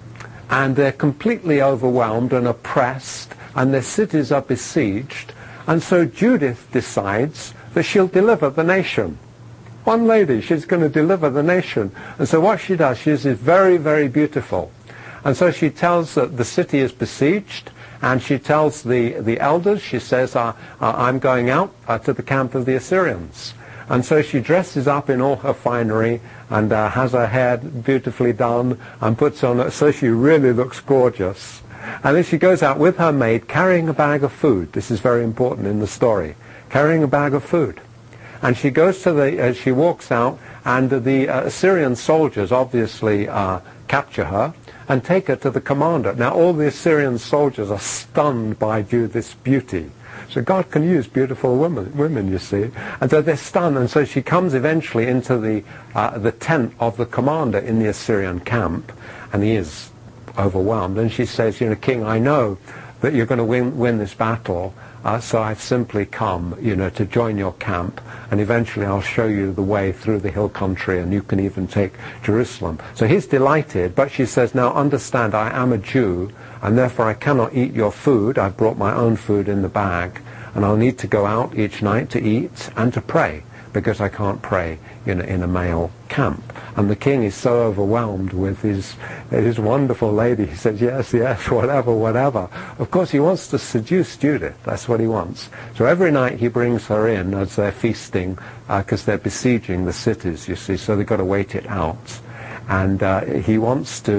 and they're completely overwhelmed and oppressed, and their cities are besieged. And so Judith decides that she'll deliver the nation. One lady, she's going to deliver the nation. And so what she does, she is very, very beautiful. And so she tells that the city is besieged, and she tells the, the elders, she says, uh, uh, I'm going out uh, to the camp of the Assyrians. And so she dresses up in all her finery and uh, has her hair beautifully done and puts on, so she really looks gorgeous. And then she goes out with her maid carrying a bag of food. This is very important in the story. Carrying a bag of food. And she goes to the, uh, she walks out, and the uh, Assyrian soldiers obviously uh, capture her and take her to the commander. Now all the Assyrian soldiers are stunned by Judith's beauty. So God can use beautiful women, women, you see. And so they're stunned, and so she comes eventually into the, uh, the tent of the commander in the Assyrian camp, and he is overwhelmed. And she says, you know, King, I know that you're going to win, win this battle, uh, so I've simply come, you know, to join your camp, and eventually I'll show you the way through the hill country, and you can even take Jerusalem. So he's delighted, but she says, now understand, I am a Jew, and therefore I cannot eat your food. I've brought my own food in the bag, and I'll need to go out each night to eat and to pray, because I can't pray in a, in a male camp. And the king is so overwhelmed with his, his wonderful lady. He says, yes, yes, whatever, whatever. Of course, he wants to seduce Judith. That's what he wants. So every night he brings her in as they're feasting, because uh, they're besieging the cities, you see, so they've got to wait it out. And uh, he wants to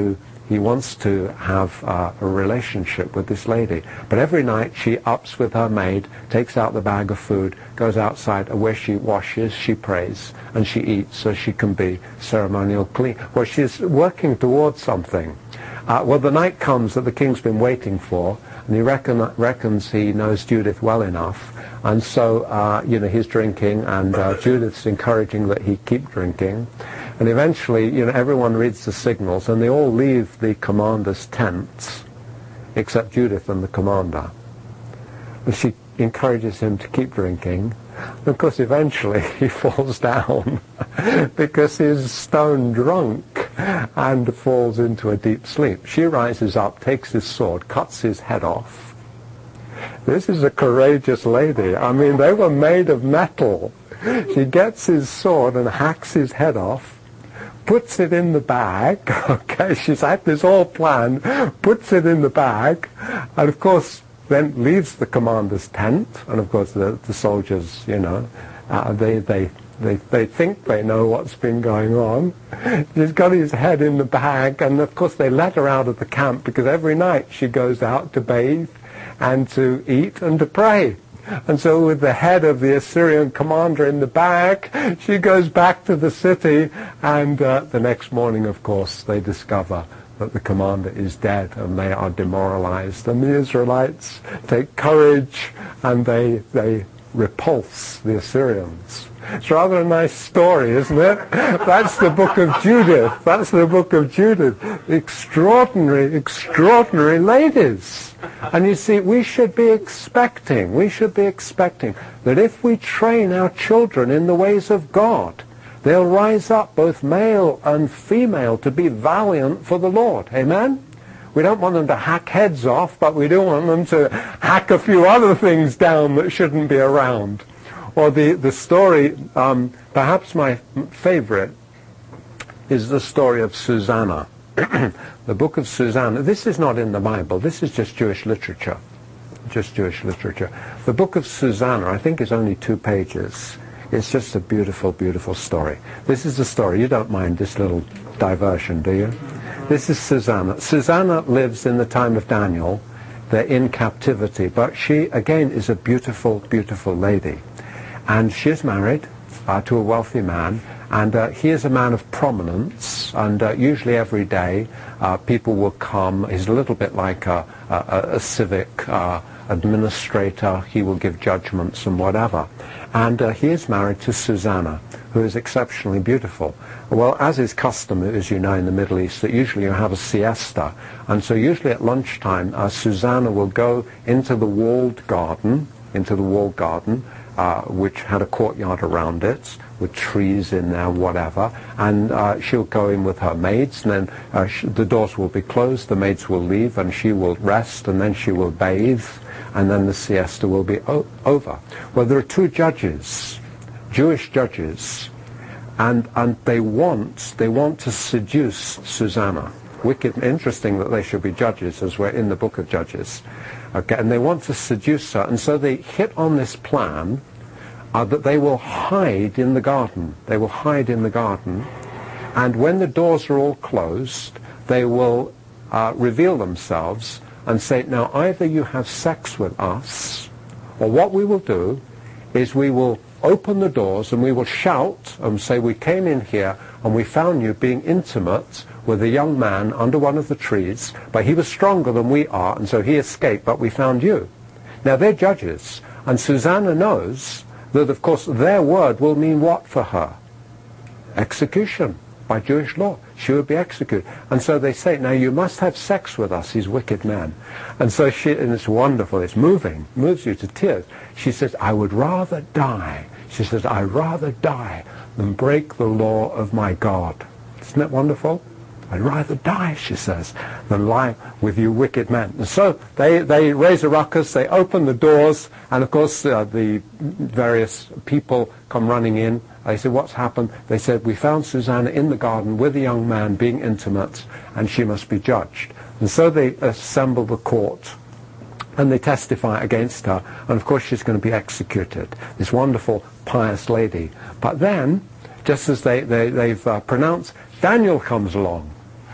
he wants to have uh, a relationship with this lady. But every night she ups with her maid, takes out the bag of food, goes outside, and where she washes, she prays, and she eats so she can be ceremonial clean. Well, she's working towards something. Uh, well, the night comes that the king's been waiting for, and he reckon, reckons he knows Judith well enough. And so, uh, you know, he's drinking, and uh, Judith's encouraging that he keep drinking. And eventually, you know, everyone reads the signals, and they all leave the commander's tents, except Judith and the commander. And she encourages him to keep drinking. And of course, eventually, he falls down because he's stone drunk and falls into a deep sleep. She rises up, takes his sword, cuts his head off. This is a courageous lady. I mean, they were made of metal. She gets his sword and hacks his head off, puts it in the bag. Okay, she's had this all planned, puts it in the bag, and of course then leaves the commander's tent. And of course the, the soldiers, you know, uh, they, they, they, they think they know what's been going on. She's got his head in the bag, and of course they let her out of the camp because every night she goes out to bathe and to eat and to pray. And so with the head of the Assyrian commander in the bag, she goes back to the city, and uh, the next morning, of course, they discover that the commander is dead, and they are demoralized. And the Israelites take courage, and they, they repulse the Assyrians. It's rather a nice story, isn't it? That's the book of Judith. That's the book of Judith. Extraordinary, extraordinary ladies. And you see, we should be expecting, we should be expecting that if we train our children in the ways of God, they'll rise up, both male and female, to be valiant for the Lord. Amen? We don't want them to hack heads off, but we do want them to hack a few other things down that shouldn't be around. Or the, the story, um, perhaps my favorite, is the story of Susanna. The book of Susanna. This is not in the Bible. This is just Jewish literature. Just Jewish literature. The book of Susanna, I think, is only two pages. It's just a beautiful, beautiful story. This is the story. You don't mind this little diversion, do you? This is Susanna. Susanna lives in the time of Daniel. They're in captivity. But she, again, is a beautiful, beautiful lady. And she is married uh, to a wealthy man. And uh, he is a man of prominence, and uh, usually every day uh, people will come. He's a little bit like a, a, a civic uh, administrator. He will give judgments and whatever. And uh, he is married to Susanna, who is exceptionally beautiful. Well, as is custom, as you know, in the Middle East, that usually you have a siesta. And so usually at lunchtime, uh, Susanna will go into the walled garden, into the walled garden, uh, which had a courtyard around it, with trees in there, whatever, and uh, she'll go in with her maids, and then uh, sh the doors will be closed, the maids will leave, and she will rest, and then she will bathe, and then the siesta will be o over. Well, there are two judges, Jewish judges, and and they want they want to seduce Susanna. Wicked, interesting that they should be judges, as we're in the book of Judges. Okay, and they want to seduce her, and so they hit on this plan. Uh, that they will hide in the garden. They will hide in the garden, and when the doors are all closed, they will uh, reveal themselves and say, now either you have sex with us, or what we will do is we will open the doors and we will shout and say, we came in here and we found you being intimate with a young man under one of the trees, but he was stronger than we are, and so he escaped, but we found you. Now they're judges, and Susanna knows that, of course, their word will mean what for her? Execution by Jewish law. She would be executed. And so they say, now you must have sex with us, these wicked men. And so she, and it's wonderful, it's moving, moves you to tears. She says, I would rather die. She says, I'd rather die than break the law of my God. Isn't that wonderful? I'd rather die, she says, than lie with you wicked men. And so they, they raise a ruckus, they open the doors, and of course uh, the various people come running in. They say, what's happened? They said, we found Susanna in the garden with a young man being intimate, and she must be judged. And so they assemble the court, and they testify against her, and of course she's going to be executed, this wonderful, pious lady. But then, just as they, they, they've uh, pronounced, Daniel comes along.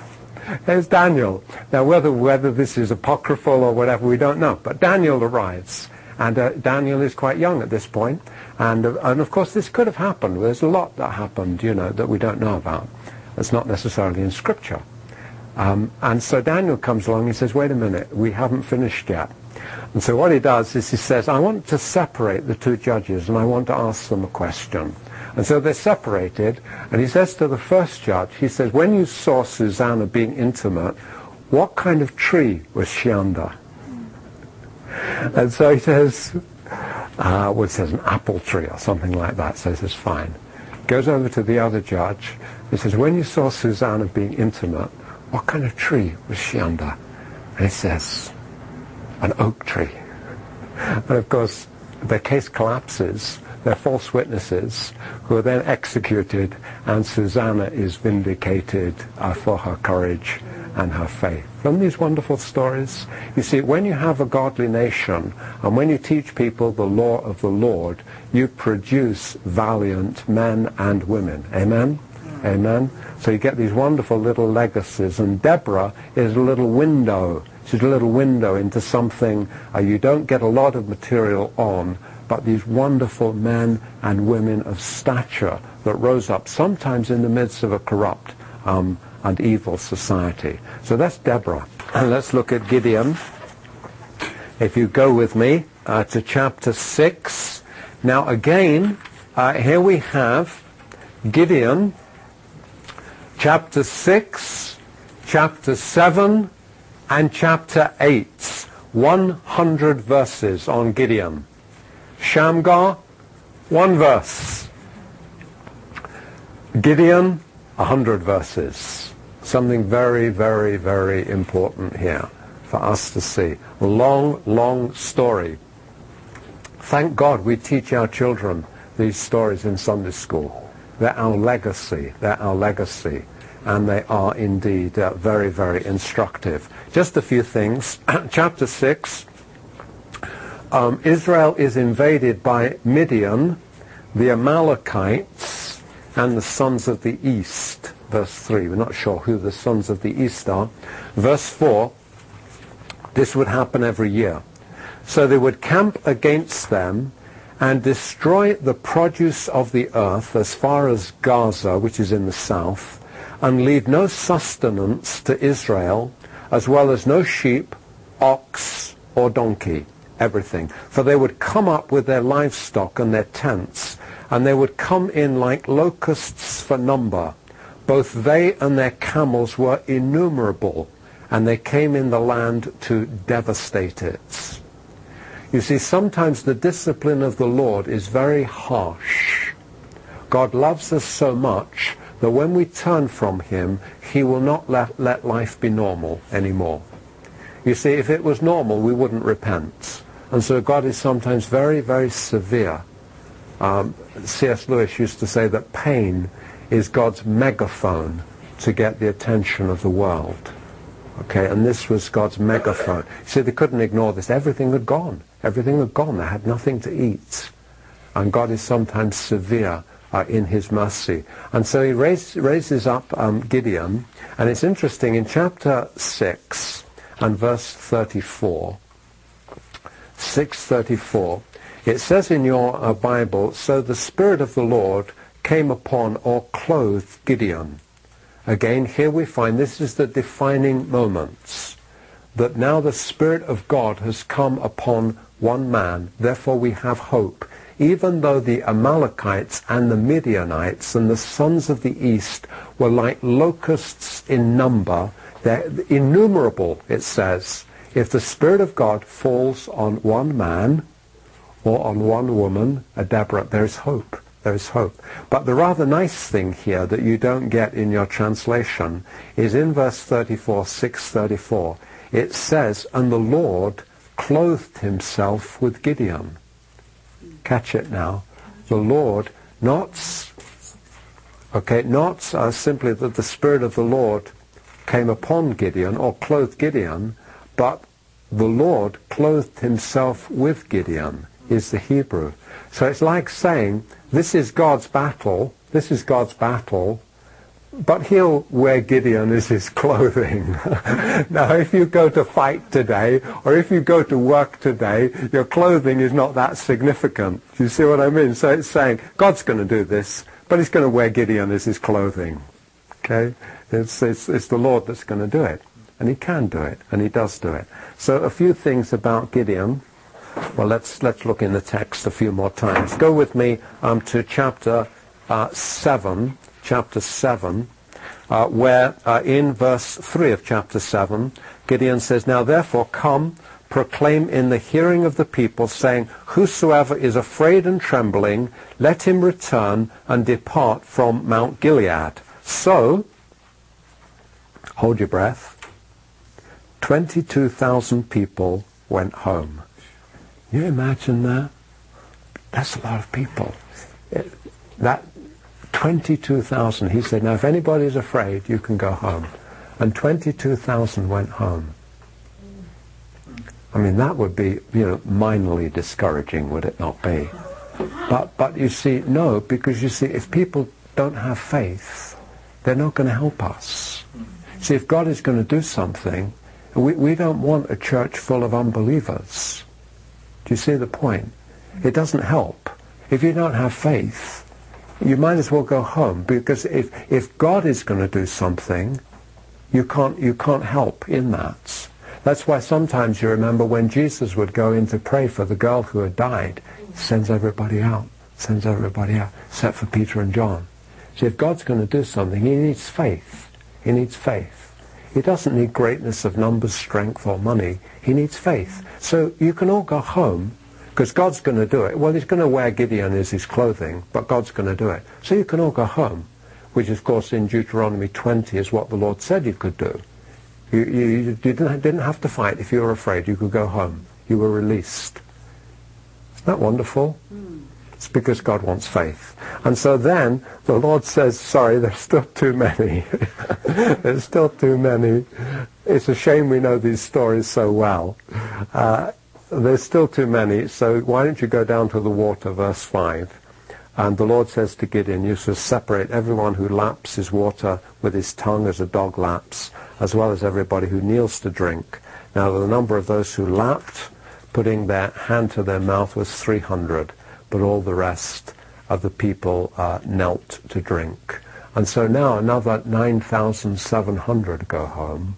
There's Daniel. Now, whether whether this is apocryphal or whatever, we don't know. But Daniel arrives, and uh, Daniel is quite young at this point, and uh, and of course this could have happened. There's a lot that happened, you know, that we don't know about. It's not necessarily in Scripture. Um, and so Daniel comes along and he says, wait a minute, we haven't finished yet. And so what he does is he says, I want to separate the two judges and I want to ask them a question. And so they're separated, and he says to the first judge, he says, when you saw Susanna being intimate, what kind of tree was she under? And so he says, uh, well, it says an apple tree or something like that. So he says, fine. Goes over to the other judge. He says, when you saw Susanna being intimate, what kind of tree was she under? And he says, an oak tree. And of course, their case collapses. They're false witnesses who are then executed, and Susanna is vindicated uh, for her courage and her faith. From these wonderful stories, you see, when you have a godly nation and when you teach people the law of the Lord, you produce valiant men and women. Amen? Amen? So you get these wonderful little legacies, and Deborah is a little window. She's a little window into something uh, you don't get a lot of material on, but these wonderful men and women of stature that rose up, sometimes in the midst of a corrupt um, and evil society. So that's Deborah. And let's look at Gideon. If you go with me uh, to chapter six. Now again, uh, here we have Gideon, chapter six, chapter seven, and chapter eight. one hundred verses on Gideon. Shamgar, one verse. Gideon, a hundred verses. Something very, very, very important here for us to see. Long, long story. Thank God we teach our children these stories in Sunday school. They're our legacy. They're our legacy. And they are indeed uh, very, very instructive. Just a few things. Chapter six. Um, Israel is invaded by Midian, the Amalekites, and the sons of the east. Verse three, we're not sure who the sons of the east are. Verse four, this would happen every year. So they would camp against them and destroy the produce of the earth as far as Gaza, which is in the south, and leave no sustenance to Israel, as well as no sheep, ox, or donkey. Everything. For they would come up with their livestock and their tents, and they would come in like locusts for number. Both they and their camels were innumerable, and they came in the land to devastate it. You see, sometimes the discipline of the Lord is very harsh. God loves us so much that when we turn from him, he will not let, let life be normal anymore. You see, if it was normal, we wouldn't repent. And so God is sometimes very, very severe. Um, C S Lewis used to say that pain is God's megaphone to get the attention of the world. Okay, and this was God's megaphone. You see, they couldn't ignore this. Everything had gone. Everything had gone. They had nothing to eat. And God is sometimes severe uh, in his mercy. And so he raise, raises up um, Gideon. And it's interesting, in chapter six and verse thirty-four, six thirty-four, it says in your uh, Bible, so the Spirit of the Lord came upon or clothed Gideon. Again, here we find this is the defining moments, that now the Spirit of God has come upon one man, therefore we have hope. Even though the Amalekites and the Midianites and the sons of the east were like locusts in number, they're innumerable, it says. If the Spirit of God falls on one man or on one woman, a Deborah, there is hope. There is hope. But the rather nice thing here that you don't get in your translation is in verse thirty-four, six thirty-four. It says, and the Lord clothed himself with Gideon. Catch it now. The Lord, not, okay, not uh, simply that the Spirit of the Lord came upon Gideon or clothed Gideon, but the Lord clothed himself with Gideon, is the Hebrew. So it's like saying, this is God's battle, this is God's battle, but he'll wear Gideon as his clothing. Now, if you go to fight today, or if you go to work today, your clothing is not that significant. Do you see what I mean? So it's saying, God's going to do this, but he's going to wear Gideon as his clothing. Okay? It's, it's, it's the Lord that's going to do it. And he can do it, and he does do it. So a few things about Gideon. Well, let's, let's look in the text a few more times. Go with me um, to chapter uh, seven. Chapter seven, uh, where uh, in verse three of chapter seven, Gideon says, "Now therefore come, proclaim in the hearing of the people, saying, Whosoever is afraid and trembling, let him return and depart from Mount Gilead." So, hold your breath, twenty-two thousand people went home. Can you imagine that? That's a lot of people. It, that twenty-two thousand. He said, now if anybody's afraid, you can go home. And twenty-two thousand went home. I mean, that would be, you know, minorly discouraging, would it not be? But, but you see, no, because you see, if people don't have faith, they're not going to help us. See, if God is going to do something, we, we don't want a church full of unbelievers. Do you see the point? It doesn't help. If you don't have faith, you might as well go home, because if, if God is going to do something, you can't, you can't help in that. That's why sometimes you remember when Jesus would go in to pray for the girl who had died, he sends everybody out, sends everybody out, except for Peter and John. See, if God's going to do something, he needs faith. He needs faith. He doesn't need greatness of numbers, strength, or money. He needs faith. So you can all go home, because God's going to do it. Well, he's going to wear Gideon as his clothing, but God's going to do it. So you can all go home, which, of course, in Deuteronomy twenty is what the Lord said you could do. You, you, you didn't, didn't have to fight. If you were afraid, you could go home. You were released. Isn't that wonderful? Mm. It's because God wants faith. And so then the Lord says, sorry, there's still too many. There's still too many. It's a shame we know these stories so well. Uh, there's still too many, so why don't you go down to the water, verse five. And the Lord says to Gideon, you shall separate everyone who laps his water with his tongue as a dog laps, as well as everybody who kneels to drink. Now the number of those who lapped, putting their hand to their mouth, was three hundred, but all the rest of the people uh, knelt to drink. And so now another nine thousand seven hundred go home,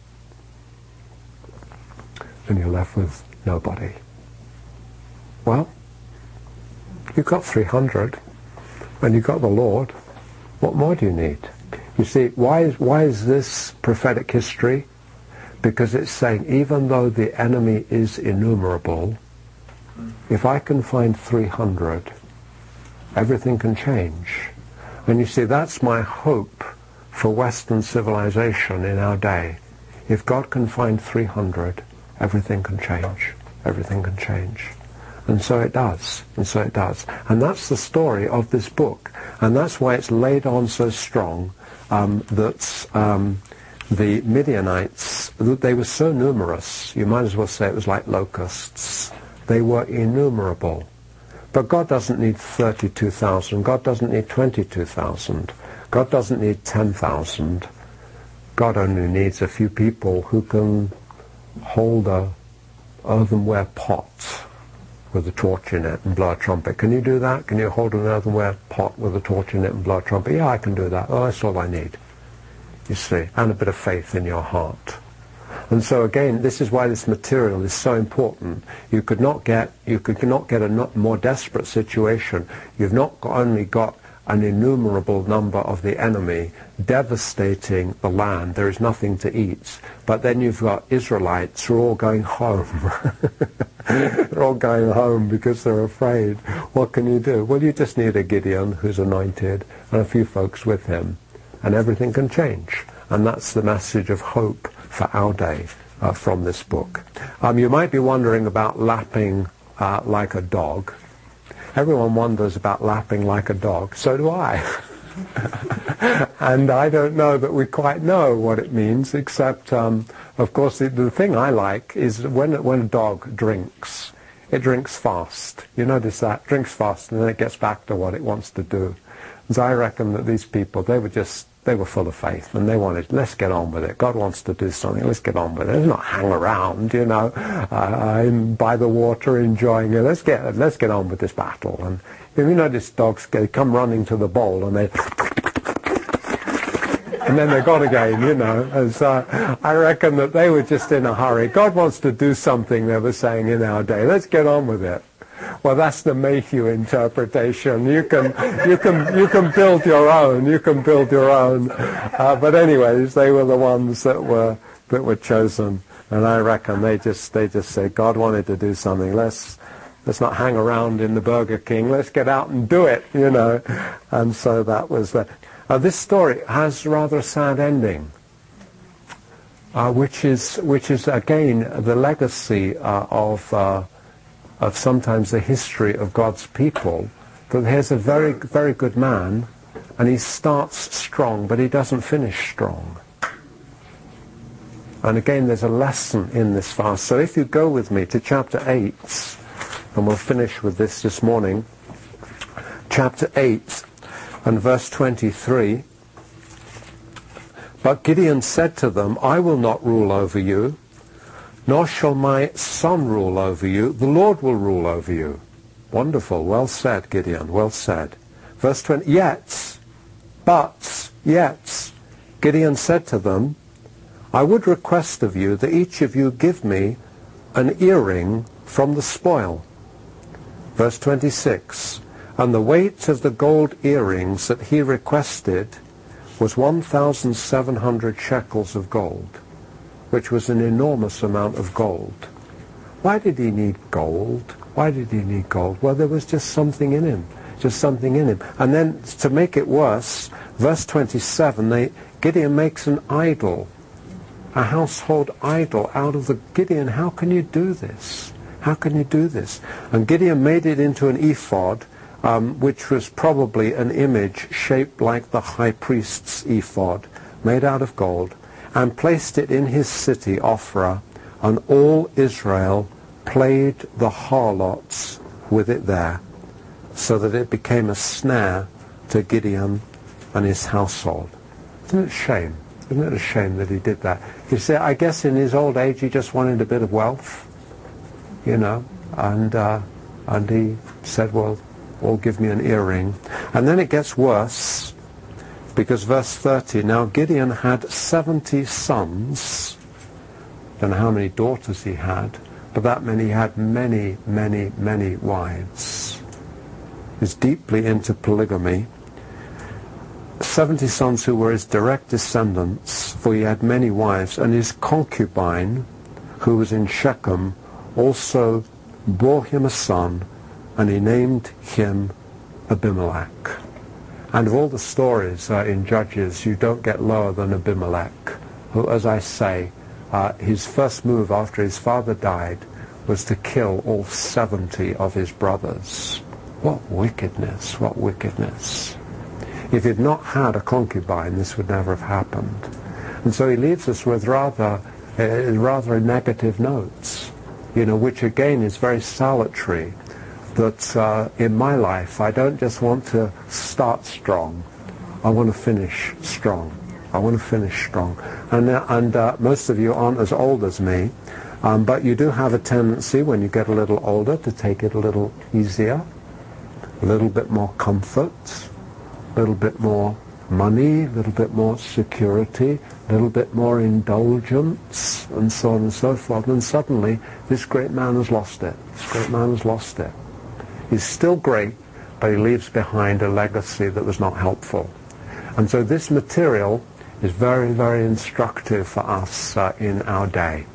and you're left with nobody. Well, you've got three hundred, and you've got the Lord. What more do you need? You see, why is, why is this prophetic history? Because it's saying, even though the enemy is innumerable, if I can find three hundred, everything can change. And you see, that's my hope for Western civilization in our day. If God can find three hundred, everything can change. Everything can change. And so it does. And so it does. And that's the story of this book. And that's why it's laid on so strong um, that um, the Midianites, they were so numerous, you might as well say it was like locusts. They were innumerable. But God doesn't need thirty-two thousand. God doesn't need twenty-two thousand. God doesn't need ten thousand. God only needs a few people who can hold a earthenware pot with a torch in it and blow a trumpet. Can you do that? Can you hold an earthenware pot with a torch in it and blow a trumpet? Yeah, I can do that. Oh, that's all I need. You see, and a bit of faith in your heart. And so again, this is why this material is so important. You could not get, you could not get a not more desperate situation. You've not only got an innumerable number of the enemy devastating the land. There is nothing to eat. But then you've got Israelites who are all going home. They're all going home because they're afraid. What can you do? Well, you just need a Gideon who's anointed and a few folks with him, and everything can change. And that's the message of hope for our day uh, from this book. Um, you might be wondering about lapping uh, like a dog. Everyone wonders about lapping like a dog. So do I. And I don't know that we quite know what it means, except, um, of course, the, the thing I like is when, when a dog drinks, it drinks fast. You notice that? Drinks fast, and then it gets back to what it wants to do. So I reckon that these people, they were just they were full of faith, and they wanted, let's get on with it. God wants to do something, let's get on with it. Let's not hang around, you know, uh, by the water enjoying it. Let's get let's get on with this battle. And if you notice, dogs, they come running to the bowl, and they... and then they're gone again, you know. And so I reckon that they were just in a hurry. God wants to do something, they were saying in our day. Let's get on with it. Well, that's the Mayhew interpretation. You can, you can, you can build your own. You can build your own. Uh, but anyways, they were the ones that were that were chosen, and I reckon they just they just said God wanted to do something. Let's let's not hang around in the Burger King. Let's get out and do it, you know. And so that was that. Uh, this story has rather a sad ending, uh, which is which is again the legacy uh, of. Uh, of sometimes the history of God's people, that here's a very, very good man, and he starts strong, but he doesn't finish strong. And again, there's a lesson in this fast. So if you go with me to chapter eight, and we'll finish with this this morning, chapter eight and verse twenty-three, "But Gideon said to them, I will not rule over you, nor shall my son rule over you. The Lord will rule over you." Wonderful. Well said, Gideon. Well said. Verse twenty. Yet, but, yet, Gideon said to them, I would request of you that each of you give me an earring from the spoil. Verse twenty-six. And the weight of the gold earrings that he requested was one thousand seven hundred shekels of gold, which was an enormous amount of gold. Why did he need gold? Why did he need gold? Well, there was just something in him, just something in him. And then, to make it worse, verse twenty-seven, they, Gideon makes an idol, a household idol out of the... Gideon, how can you do this? How can you do this? And Gideon made it into an ephod, um, which was probably an image shaped like the high priest's ephod, made out of gold, and placed it in his city, Ophrah, and all Israel played the harlots with it there, so that it became a snare to Gideon and his household. Isn't it a shame? Isn't it a shame that he did that? You see, I guess in his old age he just wanted a bit of wealth, you know, and, uh, and he said, well, all give me an earring. And then it gets worse, because verse thirty, now Gideon had seventy sons. Don't know how many daughters he had, but that meant he had many, many, many wives. He's deeply into polygamy. seventy sons who were his direct descendants, for he had many wives, and his concubine, who was in Shechem, also bore him a son, and he named him Abimelech. And of all the stories uh, in Judges, you don't get lower than Abimelech, who, as I say, uh, his first move after his father died was to kill all seventy of his brothers. What wickedness, what wickedness. If he'd not had a concubine, this would never have happened. And so he leaves us with rather, uh, rather negative notes, you know, which again is very salutary. That uh, in my life, I don't just want to start strong, I want to finish strong. I want to finish strong. And, uh, and uh, most of you aren't as old as me, um, but you do have a tendency when you get a little older to take it a little easier, a little bit more comfort, a little bit more money, a little bit more security, a little bit more indulgence, and so on and so forth. And suddenly, this great man has lost it. This great man has lost it. He's still great, but he leaves behind a legacy that was not helpful. And so this material is very, very instructive for us uh, in our day.